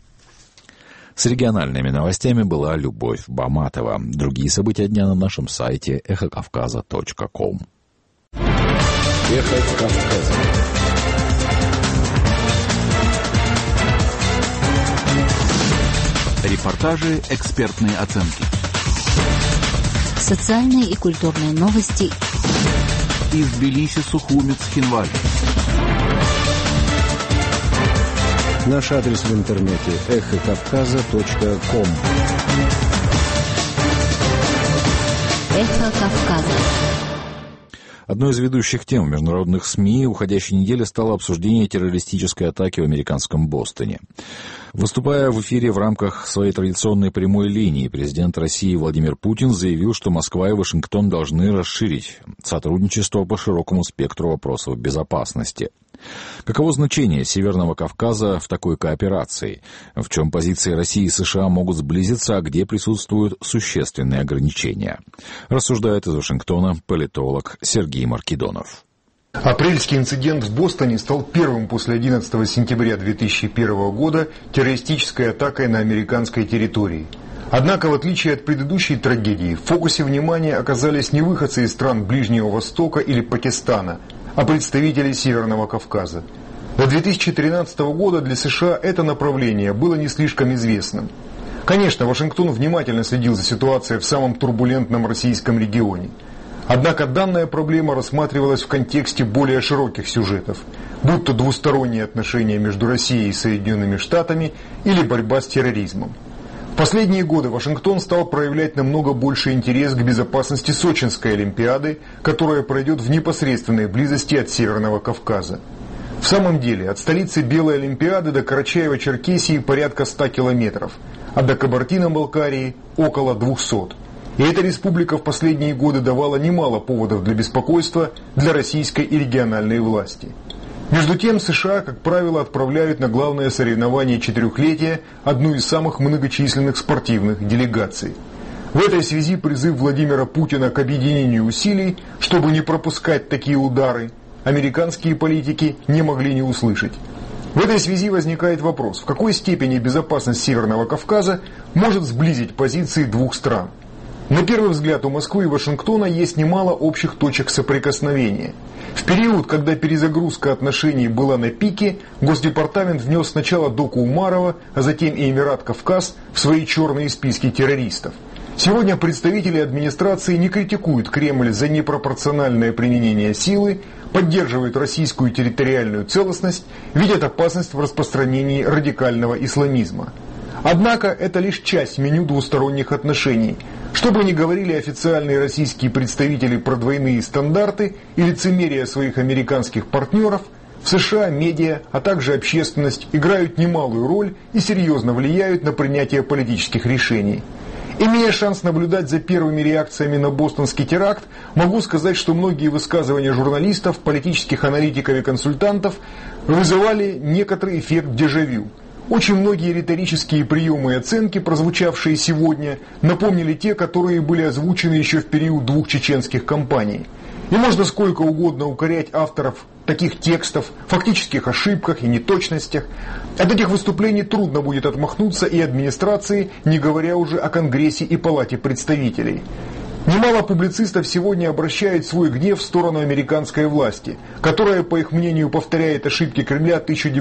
С региональными новостями была Любовь Баматова. Другие события дня на нашем сайте эхокавказа.ком. Эхо Кавказа. Репортажи, экспертные оценки. Социальные и культурные новости. Из Тбилиси, Сухуми, Цхинвале. Наш адрес в интернете эхокавказа.ком. Эхо Кавказа. Одной из ведущих тем в международных СМИ уходящей недели стало обсуждение террористической атаки в американском Бостоне. Выступая в эфире в рамках своей традиционной прямой линии, президент России Владимир Путин заявил, что Москва и Вашингтон должны расширить сотрудничество по широкому спектру вопросов безопасности. Каково значение Северного Кавказа в такой кооперации? В чем позиции России и США могут сблизиться, а где присутствуют существенные ограничения? Рассуждает из Вашингтона политолог Сергей Маркидонов. Апрельский инцидент в Бостоне стал первым после 11 сентября 2001 года террористической атакой на американской территории. Однако, в отличие от предыдущей трагедии, в фокусе внимания оказались не выходцы из стран Ближнего Востока или Пакистана, а представители Северного Кавказа. До 2013 года для США это направление было не слишком известным. Конечно, Вашингтон внимательно следил за ситуацией в самом турбулентном российском регионе. Однако данная проблема рассматривалась в контексте более широких сюжетов, будь то двусторонние отношения между Россией и Соединенными Штатами или борьба с терроризмом. В последние годы Вашингтон стал проявлять намного больше интерес к безопасности Сочинской Олимпиады, которая пройдет в непосредственной близости от Северного Кавказа. В самом деле, от столицы Белой Олимпиады до Карачаева-Черкесии порядка 100 километров, а до Кабардино-Балкарии около 200. И эта республика в последние годы давала немало поводов для беспокойства для российской и региональной власти. Между тем, США, как правило, отправляют на главное соревнование четырехлетия одну из самых многочисленных спортивных делегаций. В этой связи призыв Владимира Путина к объединению усилий, чтобы не пропускать такие удары, американские политики не могли не услышать. В этой связи возникает вопрос, в какой степени безопасность Северного Кавказа может сблизить позиции двух стран. На первый взгляд, у Москвы и Вашингтона есть немало общих точек соприкосновения. В период, когда перезагрузка отношений была на пике, Госдепартамент внес сначала доку Умарова, а затем и Эмират Кавказ в свои черные списки террористов. Сегодня представители администрации не критикуют Кремль за непропорциональное применение силы, поддерживают российскую территориальную целостность, видят опасность в распространении радикального исламизма. Однако это лишь часть меню двусторонних отношений. Что бы ни говорили официальные российские представители про двойные стандарты и лицемерие своих американских партнеров, в США медиа, а также общественность играют немалую роль и серьезно влияют на принятие политических решений. Имея шанс наблюдать за первыми реакциями на бостонский теракт, могу сказать, что многие высказывания журналистов, политических аналитиков и консультантов вызывали некоторый эффект дежавю. Очень многие риторические приемы и оценки, прозвучавшие сегодня, напомнили те, которые были озвучены еще в период двух чеченских кампаний. И можно сколько угодно укорять авторов таких текстов, фактических ошибках и неточностях. От этих выступлений трудно будет отмахнуться и администрации, не говоря уже о Конгрессе и Палате представителей. Немало публицистов сегодня обращают свой гнев в сторону американской власти, которая, по их мнению, повторяет ошибки Кремля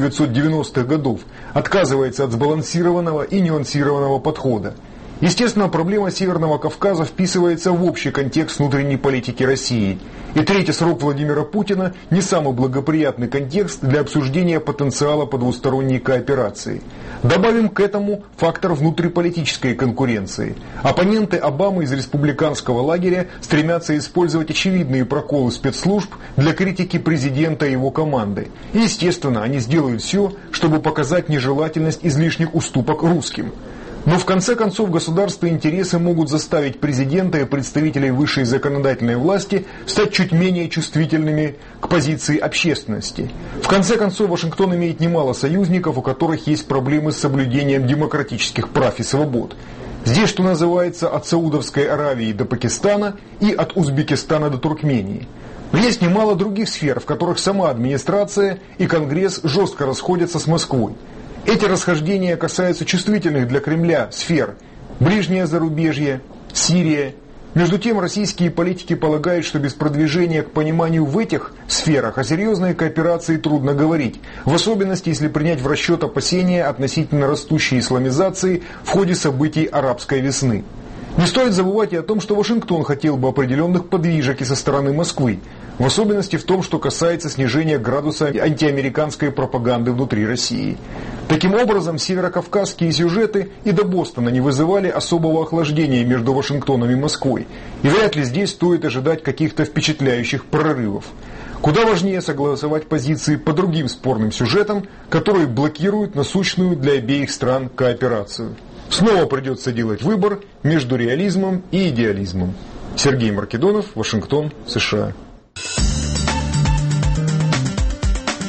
1990-х годов, отказывается от сбалансированного и нюансированного подхода. Естественно, проблема Северного Кавказа вписывается в общий контекст внутренней политики России. И третий срок Владимира Путина не самый благоприятный контекст для обсуждения потенциала по двусторонней кооперации. Добавим к этому фактор внутриполитической конкуренции. Оппоненты Обамы из республиканского лагеря стремятся использовать очевидные проколы спецслужб для критики президента и его команды. И, естественно, они сделают все, чтобы показать нежелательность излишних уступок русским. Но в конце концов государственные интересы могут заставить президента и представителей высшей законодательной власти стать чуть менее чувствительными к позиции общественности. В конце концов Вашингтон имеет немало союзников, у которых есть проблемы с соблюдением демократических прав и свобод. Здесь, что называется, от Саудовской Аравии до Пакистана и от Узбекистана до Туркмении. Но есть немало других сфер, в которых сама администрация и Конгресс жестко расходятся с Москвой. Эти расхождения касаются чувствительных для Кремля сфер – ближнее зарубежье, Сирия. Между тем, российские политики полагают, что без продвижения к пониманию в этих сферах о серьезной кооперации трудно говорить, в особенности, если принять в расчет опасения относительно растущей исламизации в ходе событий арабской весны. Не стоит забывать и о том, что Вашингтон хотел бы определенных подвижек и со стороны Москвы, в особенности в том, что касается снижения градуса антиамериканской пропаганды внутри России. Таким образом, северокавказские сюжеты и до Бостона не вызывали особого охлаждения между Вашингтоном и Москвой, и вряд ли здесь стоит ожидать каких-то впечатляющих прорывов. Куда важнее согласовать позиции по другим спорным сюжетам, которые блокируют насущную для обеих стран кооперацию. Снова придется делать выбор между реализмом и идеализмом. Сергей Маркидонов, Вашингтон, США.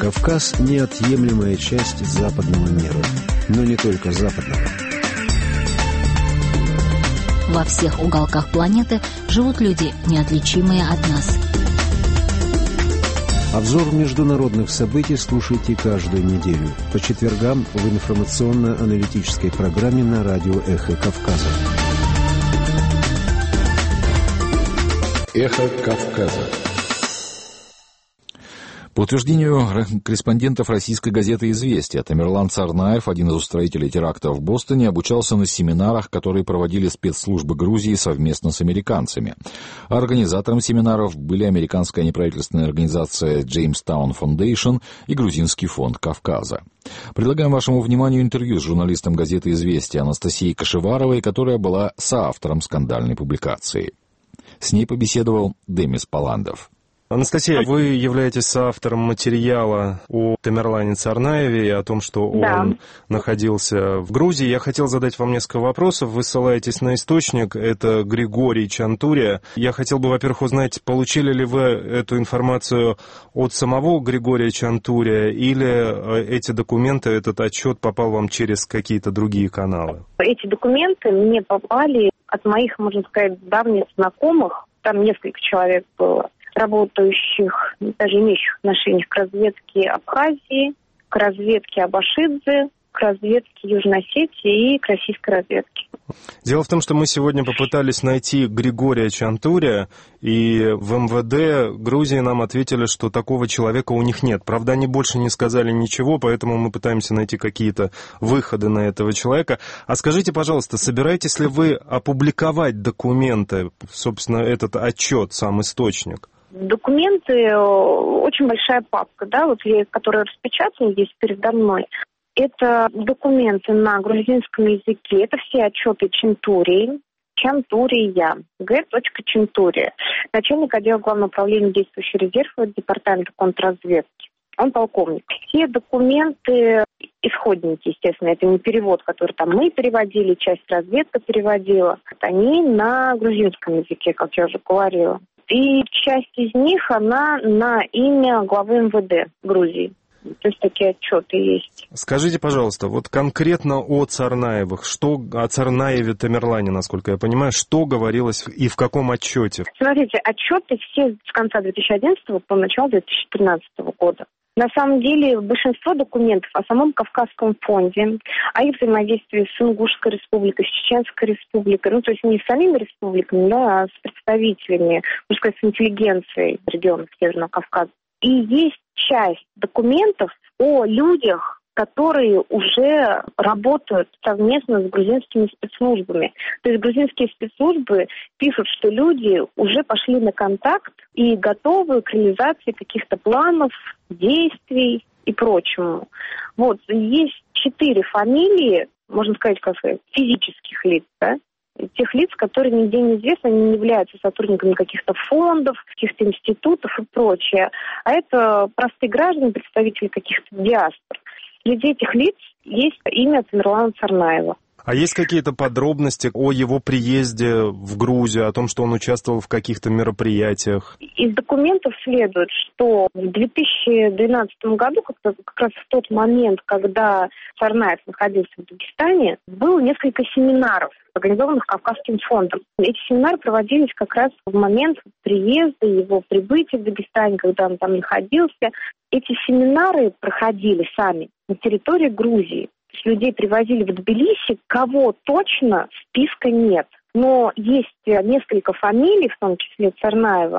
Кавказ – неотъемлемая часть западного мира, но не только западного. Во всех уголках планеты живут люди, неотличимые от нас. Обзор международных событий слушайте каждую неделю по четвергам в информационно-аналитической программе на радио «Эхо Кавказа». «Эхо Кавказа». По утверждению корреспондентов российской газеты «Известия», Тамерлан Царнаев, один из устроителей теракта в Бостоне, обучался на семинарах, которые проводили спецслужбы Грузии совместно с американцами. Организатором семинаров были американская неправительственная организация Jamestown Foundation и грузинский фонд Кавказа. Предлагаем вашему вниманию интервью с журналистом газеты «Известия» Анастасией Кашеваровой, которая была соавтором скандальной публикации. С ней побеседовал Демис Паландов. Анастасия, вы являетесь соавтором материала о Тамерлане Царнаеве и о том, что он находился в Грузии. Я хотел задать вам несколько вопросов. Вы ссылаетесь на источник, это Григорий Чантурия. Я хотел бы, во-первых, узнать, получили ли вы эту информацию от самого Григория Чантурия, или эти документы, этот отчет попал вам через какие-то другие каналы? Эти документы мне попали от моих, можно сказать, давних знакомых. Там несколько человек было, работающих, даже имеющих отношение к разведке Абхазии, к разведке Абашидзе, к разведке Южной Осетии и к российской разведке. Дело в том, что мы сегодня попытались найти Григория Чантурия, и в МВД Грузии нам ответили, что такого человека у них нет. Правда, они больше не сказали ничего, поэтому мы пытаемся найти какие-то выходы на этого человека. А скажите, пожалуйста, собираетесь ли вы опубликовать документы, собственно, этот отчет, сам источник? Документы, очень большая папка, да, вот, которая распечатана здесь передо мной. Это документы на грузинском языке, это все отчеты Чантурии, Чантурия, Г.Чантурия, начальник отдела Главного управления действующего резерва Департамента контрразведки. Он полковник. Все документы, исходники, естественно, это не перевод, который там мы переводили, часть разведка переводила, они на грузинском языке, как я уже говорила. И часть из них, она на имя главы МВД Грузии. То есть такие отчеты есть. Скажите, пожалуйста, вот конкретно о Царнаевых, что о Царнаеве Тамерлане, насколько я понимаю, что говорилось и в каком отчете? Смотрите, отчеты все с конца 2011 по начало 2013 года. На самом деле большинство документов о самом Кавказском фонде, о их взаимодействии с Ингушской республикой, с Чеченской республикой, ну то есть не с самими республиками, да, а с представителями, можно сказать, с интеллигенцией регионов Северного Кавказа. И есть часть документов о людях, которые уже работают совместно с грузинскими спецслужбами. То есть грузинские спецслужбы пишут, что люди уже пошли на контакт и готовы к реализации каких-то планов, действий и прочему. Вот, есть 4 фамилии, можно сказать, как сказать, физических лиц, да? Тех лиц, которые нигде не известны, они не являются сотрудниками каких-то фондов, каких-то институтов и прочее. А это простые граждане, представители каких-то диаспор. Среди этих лиц есть имя Тамерлана Царнаева. А есть какие-то подробности о его приезде в Грузию, о том, что он участвовал в каких-то мероприятиях? Из документов следует, что в 2012 году, как раз в тот момент, когда Царнаев находился в Дагестане, было несколько семинаров, организованных Кавказским фондом. Эти семинары проводились как раз в момент приезда, его прибытия в Дагестане, когда он там находился. Эти семинары проходили сами на территории Грузии. То есть людей привозили в Тбилиси, кого точно списка нет. Но есть несколько фамилий, в том числе Царнаева,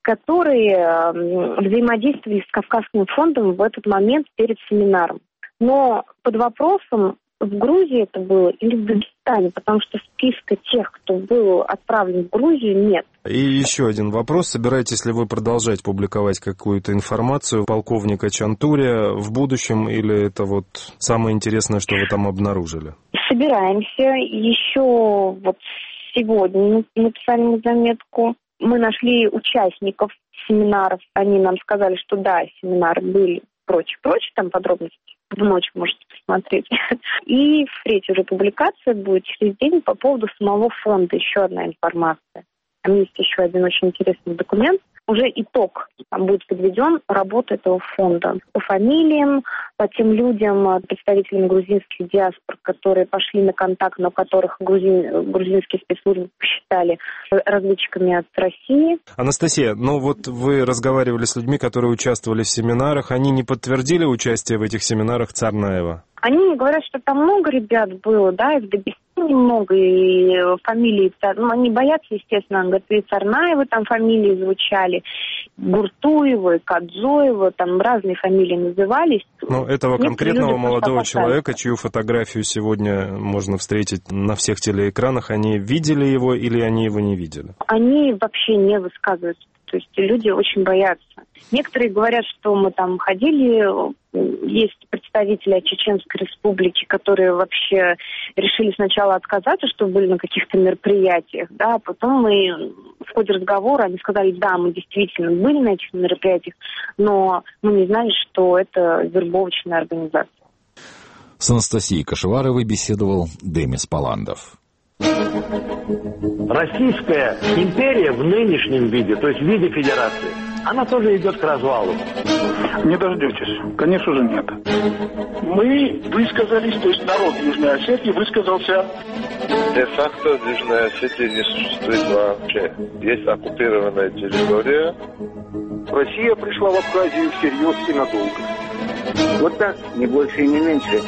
которые взаимодействовали с Кавказским фондом в этот момент перед семинаром. Но под вопросом, в Грузии это было или в Дагестане, потому что списка тех, кто был отправлен в Грузию, нет. И еще один вопрос. Собираетесь ли вы продолжать публиковать какую-то информацию полковника Чантурия в будущем, или это вот самое интересное, что вы там обнаружили? Собираемся. Еще вот сегодня написали мы заметку. Мы нашли участников семинаров. Они нам сказали, что да, семинары были, прочее, там подробности. В ночь можете посмотреть. И третья уже публикация будет через день по поводу самого фонда. Еще одна информация. Там есть еще один очень интересный документ. уже итог там будет подведен работы этого фонда. По фамилиям, по тем людям, представителям грузинских диаспор, которые пошли на контакт, но которых грузинские спецслужбы посчитали разведчиками от России. Анастасия, вот вы разговаривали с людьми, которые участвовали в семинарах. Они не подтвердили участие в этих семинарах Царнаева? Они говорят, что там много ребят было, да, и в Дагестане много, и фамилии, они боятся, естественно, говорят, и Царнаева там фамилии звучали, Гуртуева, и Кадзоева, там разные фамилии назывались. Этого конкретного молодого человека, чью фотографию сегодня можно встретить на всех телеэкранах, они видели его или они его не видели? Они вообще не высказываются. То есть люди очень боятся. Некоторые говорят, что мы там ходили, есть представители Чеченской Республики, которые вообще решили сначала отказаться, что были на каких-то мероприятиях, да, а потом мы в ходе разговора, они сказали, да, мы действительно были на этих мероприятиях, но мы не знали, что это вербовочная организация. С Анастасией Кашеваровой беседовал Демис Паландов. Российская империя в нынешнем виде, то есть в виде федерации, она тоже идет к развалу. Не дождетесь. Конечно же, нет. Мы высказались, то есть народ Южной Осетии высказался. Де-факто Южная Осетия не существует вообще. Есть оккупированная территория. Россия пришла в Абхазию всерьез и надолго. Вот так, не больше и не меньше.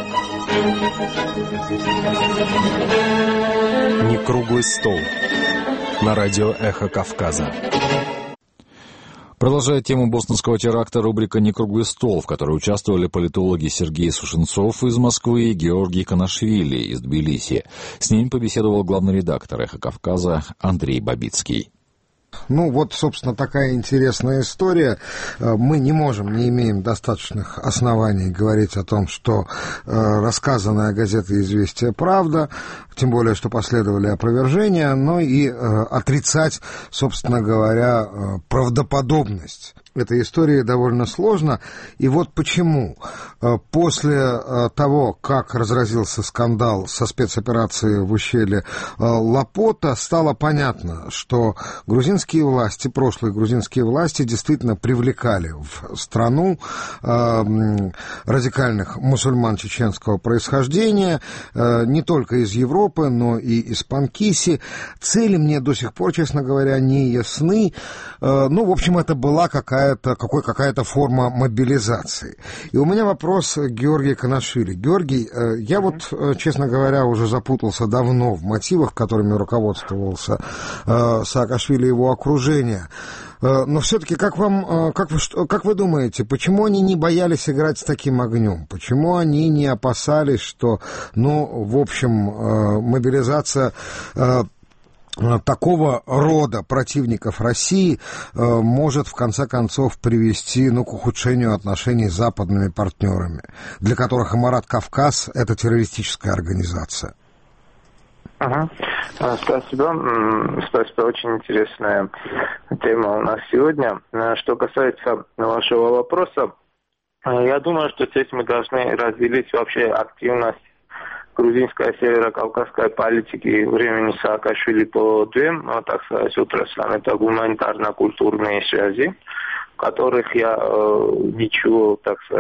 Не круглый стол. На радио «Эхо Кавказа». Продолжает тему бостонского теракта рубрика «Не круглый стол», в которой участвовали политологи Сергей Сушенцов из Москвы и Георгий Канашвили из Тбилиси. С ним побеседовал главный редактор «Эхо Кавказа» Андрей Бабицкий. Собственно, такая интересная история. Мы не имеем достаточных оснований говорить о том, что рассказанная газетой «Известия» правда, тем более, что последовали опровержения, но и отрицать, собственно говоря, правдоподобность этой истории довольно сложно. И вот почему. После того, как разразился скандал со спецоперацией в ущелье Лапота, стало понятно, что прошлые грузинские власти действительно привлекали в страну радикальных мусульман чеченского происхождения, не только из Европы, но и из Панкиси. Цели мне до сих пор, честно говоря, не ясны. В общем, это была какая-то форма мобилизации. И у меня вопрос к Георгию Канашвили. Георгий, я честно говоря, уже запутался давно в мотивах, которыми руководствовался Саакашвили и его окружение. Но все-таки, как вы думаете, почему они не боялись играть с таким огнем? Почему они не опасались, что, мобилизация такого рода противников России может, в конце концов, привести к ухудшению отношений с западными партнерами, для которых Имарат Кавказ – это террористическая организация? Спасибо. Очень интересная тема у нас сегодня. Что касается вашего вопроса, я думаю, что здесь мы должны разделить вообще активность грузинской северокавказской политики времени Саакашвили по двум, отраслям. Это гуманитарно-культурные связи, в которых я ничего,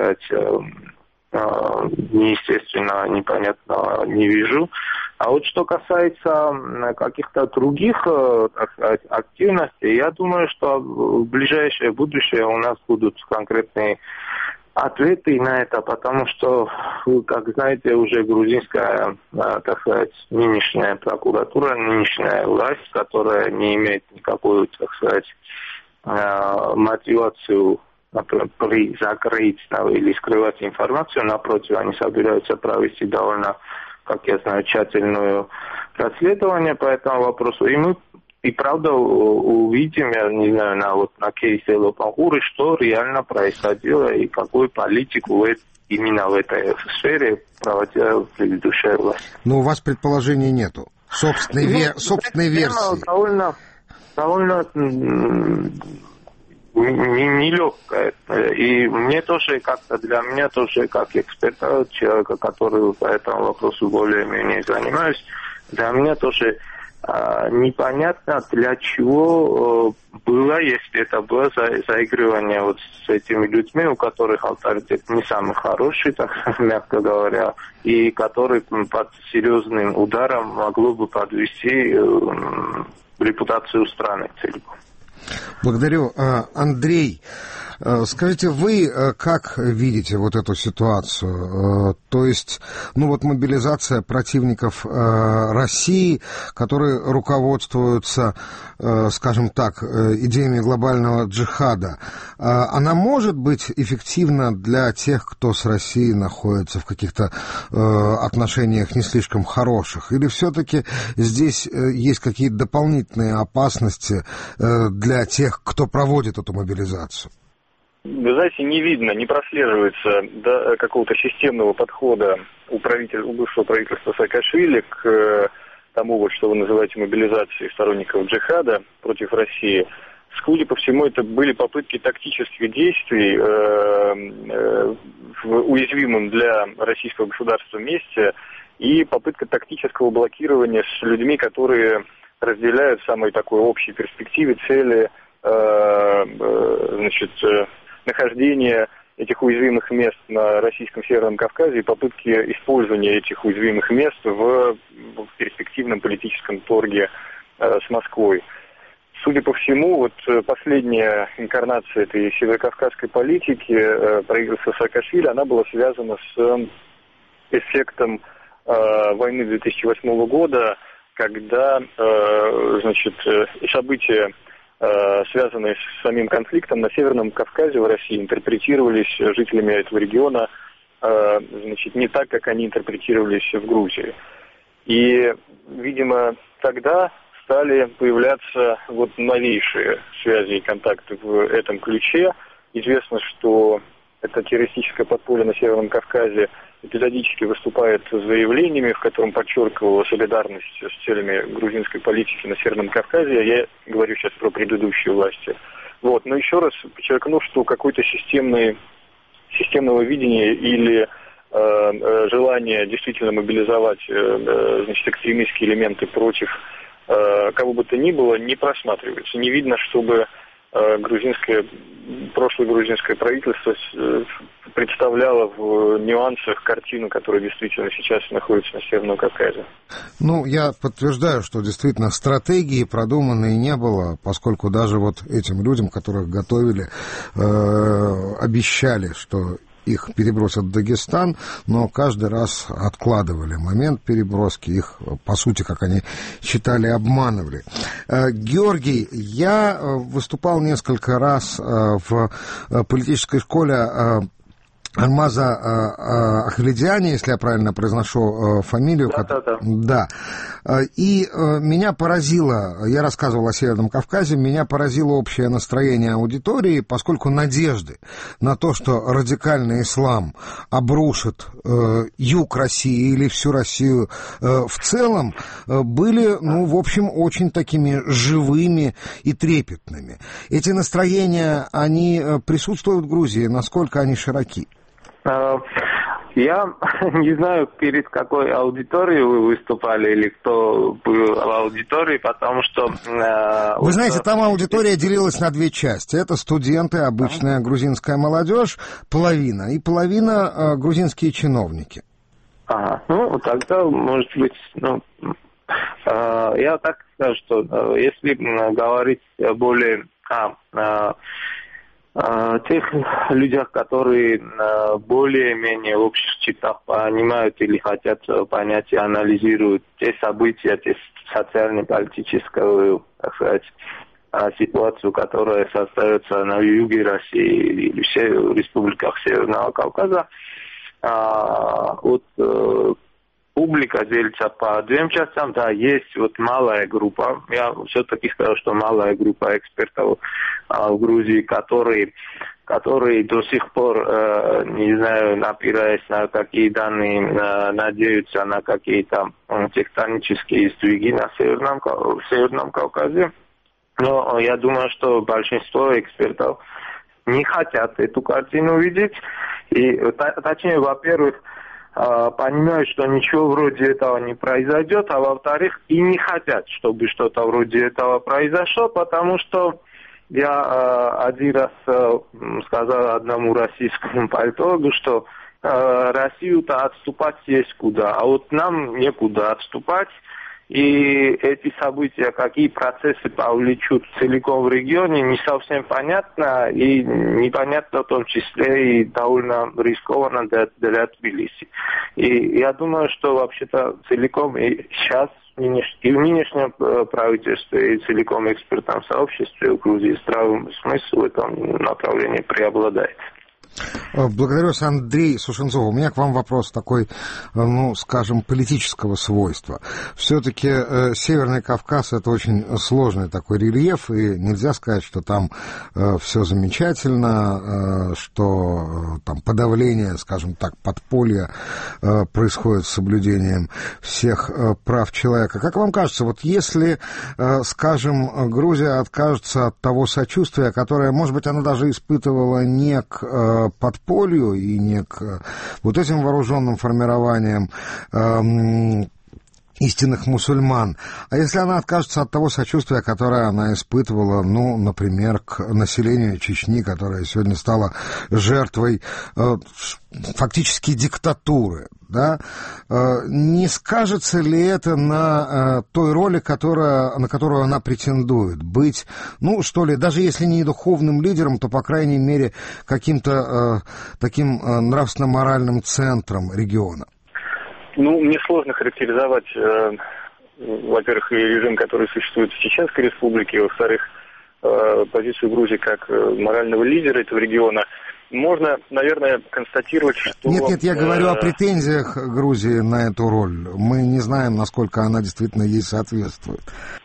неестественно, непонятного не вижу. А вот что касается каких-то других, активностей, я думаю, что в ближайшее будущее у нас будут конкретные ответы на это, потому что, как знаете, уже грузинская, нынешняя прокуратура, нынешняя власть, которая не имеет никакую, мотивацию закрыть или скрывать информацию, напротив, они собираются провести довольно, как я знаю, тщательное расследование по этому вопросу. И мы и правда увидим, я не знаю, на кейсе Лопахуры, что реально происходило и какую политику именно в этой сфере проводила предыдущая власть. Но у вас предположений нету? Собственной версии? Довольно нелегкая. И мне тоже для меня тоже, как эксперта, человека, который по этому вопросу более-менее занимаюсь, для меня тоже непонятно для чего было, если это было заигрывание вот с этими людьми, у которых авторитет не самый хороший, так мягко говоря, и который под серьезным ударом могло бы подвести репутацию страны целиком. Благодарю. Андрей, скажите, вы как видите вот эту ситуацию? То есть, мобилизация противников России, которые руководствуются, скажем так, идеями глобального джихада, она может быть эффективна для тех, кто с Россией находится в каких-то отношениях не слишком хороших? Или все-таки здесь есть какие-то дополнительные опасности для тех, кто проводит эту мобилизацию? Вы знаете, не видно, не прослеживается какого-то системного подхода у бывшего правительства Саакашвили к тому, что вы называете мобилизацией сторонников джихада против России. Судя по всему, это были попытки тактических действий в уязвимом для российского государства месте и попытка тактического блокирования с людьми, которые разделяют самой такой общей перспективе цели нахождения этих уязвимых мест на российском Северном Кавказе и попытки использования этих уязвимых мест в перспективном политическом торге с Москвой. Судя по всему, последняя инкарнация этой северокавказской политики правительства Саакашвили, она была связана с эффектом войны 2008 года, когда события, связанные с самим конфликтом на Северном Кавказе в России, интерпретировались жителями этого региона не так, как они интерпретировались в Грузии. И, видимо, тогда стали появляться новейшие связи и контакты в этом ключе. Известно, что это террористическое подполье на Северном Кавказе эпизодически выступает с заявлениями, в котором подчеркивала солидарность с целями грузинской политики на Северном Кавказе. Я говорю сейчас про предыдущие власти. Но еще раз подчеркну, что какой-то системного видения или желания действительно мобилизовать экстремистские элементы против кого бы то ни было, не просматривается. Не видно, чтобы прошлое грузинское правительство представляло в нюансах картину, которая действительно сейчас находится на Северном Кавказе. Я подтверждаю, что действительно стратегии продуманной не было, поскольку даже этим людям, которых готовили, обещали, что их перебросят в Дагестан, но каждый раз откладывали момент переброски, их, по сути, как они считали, обманывали. Георгий, я выступал несколько раз в политической школе Армаза Ахвелидиани, если я правильно произношу фамилию. Да. И меня поразило, я рассказывал о Северном Кавказе, меня поразило общее настроение аудитории, поскольку надежды на то, что радикальный ислам обрушит юг России или всю Россию в целом, были, в общем, очень такими живыми и трепетными. Эти настроения, они присутствуют в Грузии, насколько они широки? Я не знаю, перед какой аудиторией вы выступали или кто был в аудитории, потому что... Вы знаете, там аудитория делилась на две части. Это студенты, обычная грузинская молодежь, половина, и половина грузинские чиновники. Тогда, может быть, я так скажу, что если говорить более тех людях, которые более-менее в общих чертах понимают или хотят понять и анализируют те события, те социально-политическую, так сказать, ситуацию, которая создается на юге России или в республиках Северного Кавказа, публика делится по двум частям. Да, есть малая группа, я все-таки скажу, что малая группа экспертов в Грузии, которые до сих пор, не знаю, опираясь на какие данные, надеются на какие-то тектонические сдвиги на Северном Кавказе. Но я думаю, что большинство экспертов не хотят эту картину видеть. И, точнее, во-первых, понимают, что ничего вроде этого не произойдет, а во-вторых, и не хотят, чтобы что-то вроде этого произошло, потому что я один раз сказал одному российскому политологу, что Россию-то отступать есть куда, а вот нам некуда отступать. И эти события, какие процессы повлечут целиком в регионе, не совсем понятно. И непонятно в том числе и довольно рискованно для Тбилиси. И я думаю, что вообще-то целиком и сейчас, и в нынешнем правительстве, и целиком в экспертном сообществе в Грузии здравый смысл в этом направлении преобладает. Благодарю вас, Андрей Сушенцов. У меня к вам вопрос такой, ну, скажем, политического свойства. Все-таки Северный Кавказ — это очень сложный такой рельеф, и нельзя сказать, что там все замечательно, что там подавление, скажем так, подполья происходит с соблюдением всех прав человека. Как вам кажется, вот если, скажем, Грузия откажется от того сочувствия, которое, может быть, она даже испытывала не к подполью и не к вот этим вооруженным формированиям истинных мусульман, а если она откажется от того сочувствия, которое она испытывала, ну, например, к населению Чечни, которое сегодня стало жертвой фактически диктатуры, да, не скажется ли это на той роли, на которую она претендует? Быть, ну, что ли, даже если не духовным лидером, то, по крайней мере, каким-то таким нравственно-моральным центром региона? Ну, мне сложно характеризовать, во-первых, режим, который существует в Чеченской Республике, во-вторых, позицию Грузии как морального лидера этого региона. Можно, наверное, констатировать, что... Нет, я говорю о претензиях Грузии на эту роль. Мы не знаем, насколько она действительно ей соответствует.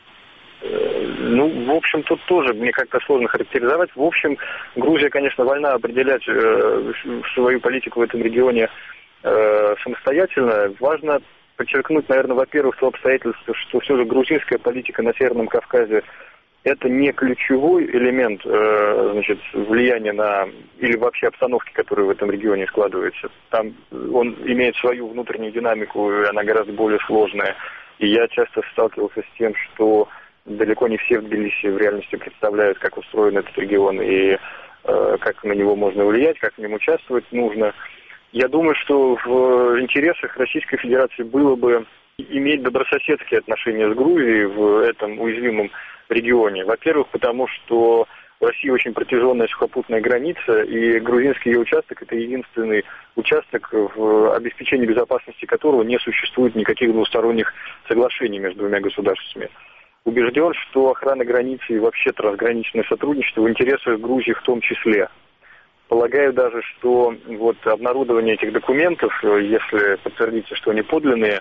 Ну, в общем, тут тоже мне как-то сложно характеризовать. В общем, Грузия, конечно, вольна определять свою политику в этом регионе самостоятельно. Важно подчеркнуть, наверное, во-первых, то обстоятельство, что все же грузинская политика на Северном Кавказе это не ключевой элемент, значит, влияния на или вообще обстановки, которые в этом регионе складываются. Там он имеет свою внутреннюю динамику, и она гораздо более сложная. И я часто сталкивался с тем, что далеко не все в Тбилиси в реальности представляют, как устроен этот регион и как на него можно влиять, как в нем участвовать нужно. Я думаю, что в интересах Российской Федерации было бы иметь добрососедские отношения с Грузией в этом уязвимом регионе. Во-первых, потому что в России очень протяженная сухопутная граница, и грузинский ее участок – это единственный участок, в обеспечении безопасности которого не существует никаких двусторонних соглашений между двумя государствами. Убежден, что охрана границы и вообще трансграничное сотрудничество в интересах Грузии в том числе. Полагаю даже, что вот обнародование этих документов, если подтвердится, что они подлинные,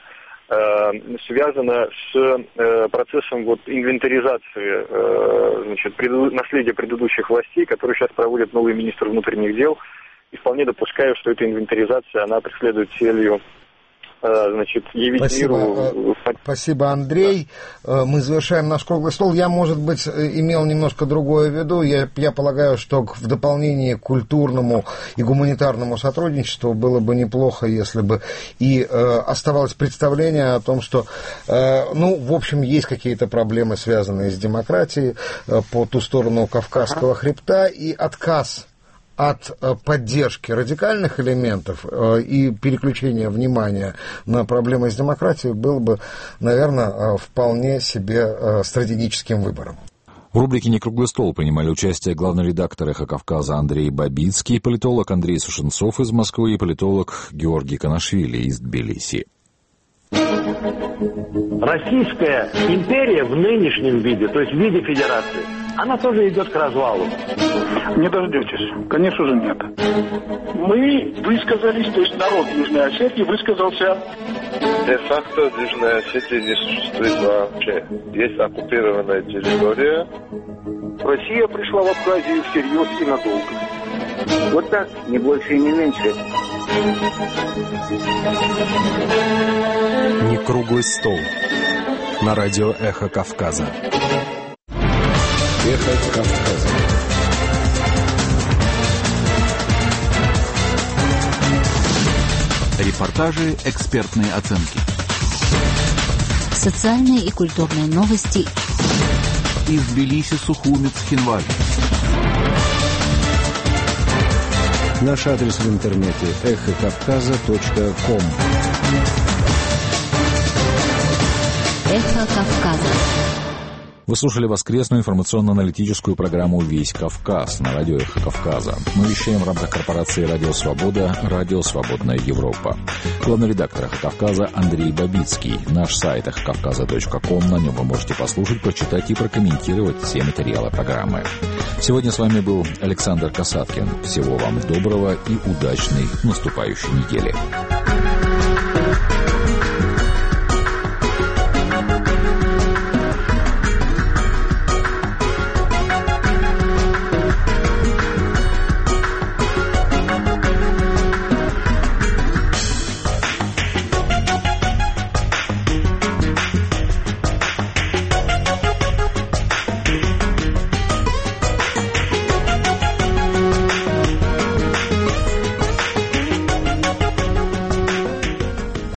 связано с процессом вот инвентаризации, значит, наследия предыдущих властей, которые сейчас проводит новый министр внутренних дел. И вполне допускаю, что эта инвентаризация, она преследует целью, значит, явить миру... Спасибо, Андрей. Мы завершаем наш круглый стол. Я, может быть, имел немножко другое в виду. Я полагаю, что в дополнение к культурному и гуманитарному сотрудничеству было бы неплохо, если бы и оставалось представление о том, что, ну, в общем, есть какие-то проблемы, связанные с демократией по ту сторону Кавказского хребта, и отказ от поддержки радикальных элементов и переключения внимания на проблемы с демократией был бы, наверное, вполне себе стратегическим выбором. В рубрике «Не круглый стол» принимали участие главный редактор «Эхо Кавказа» Андрей Бабицкий, политолог Андрей Сушенцов из Москвы и политолог Георгий Канашвили из Тбилиси. Российская империя в нынешнем виде, то есть в виде федерации, она тоже идет к развалу. Не дождетесь. Конечно же нет. Мы высказались, то есть народ Южной Осетии высказался. Де-факто в Южной Осетии не существует вообще. Есть оккупированная территория. Россия пришла в Абхазию всерьез и надолго. Вот так, не больше и не меньше. Не круглый стол. На радио «Эхо Кавказа». «Эхо Кавказа». Репортажи, экспертные оценки. Социальные и культурные новости. Из Тбилиси, Сухумец, Хинвали. Наш адрес в интернете эхокавказа.ком. Эхо Кавказа. Вы слушали воскресную информационно-аналитическую программу «Весь Кавказ» на радио «Эхо Кавказа». Мы вещаем в рамках корпорации «Радио Свобода», «Радио Свободная Европа». Главный редактор «Эхо Кавказа» Андрей Бабицкий. Наш сайт эхокавказа.ком. На нем вы можете послушать, прочитать и прокомментировать все материалы программы. Сегодня с вами был Александр Касаткин. Всего вам доброго и удачной наступающей недели.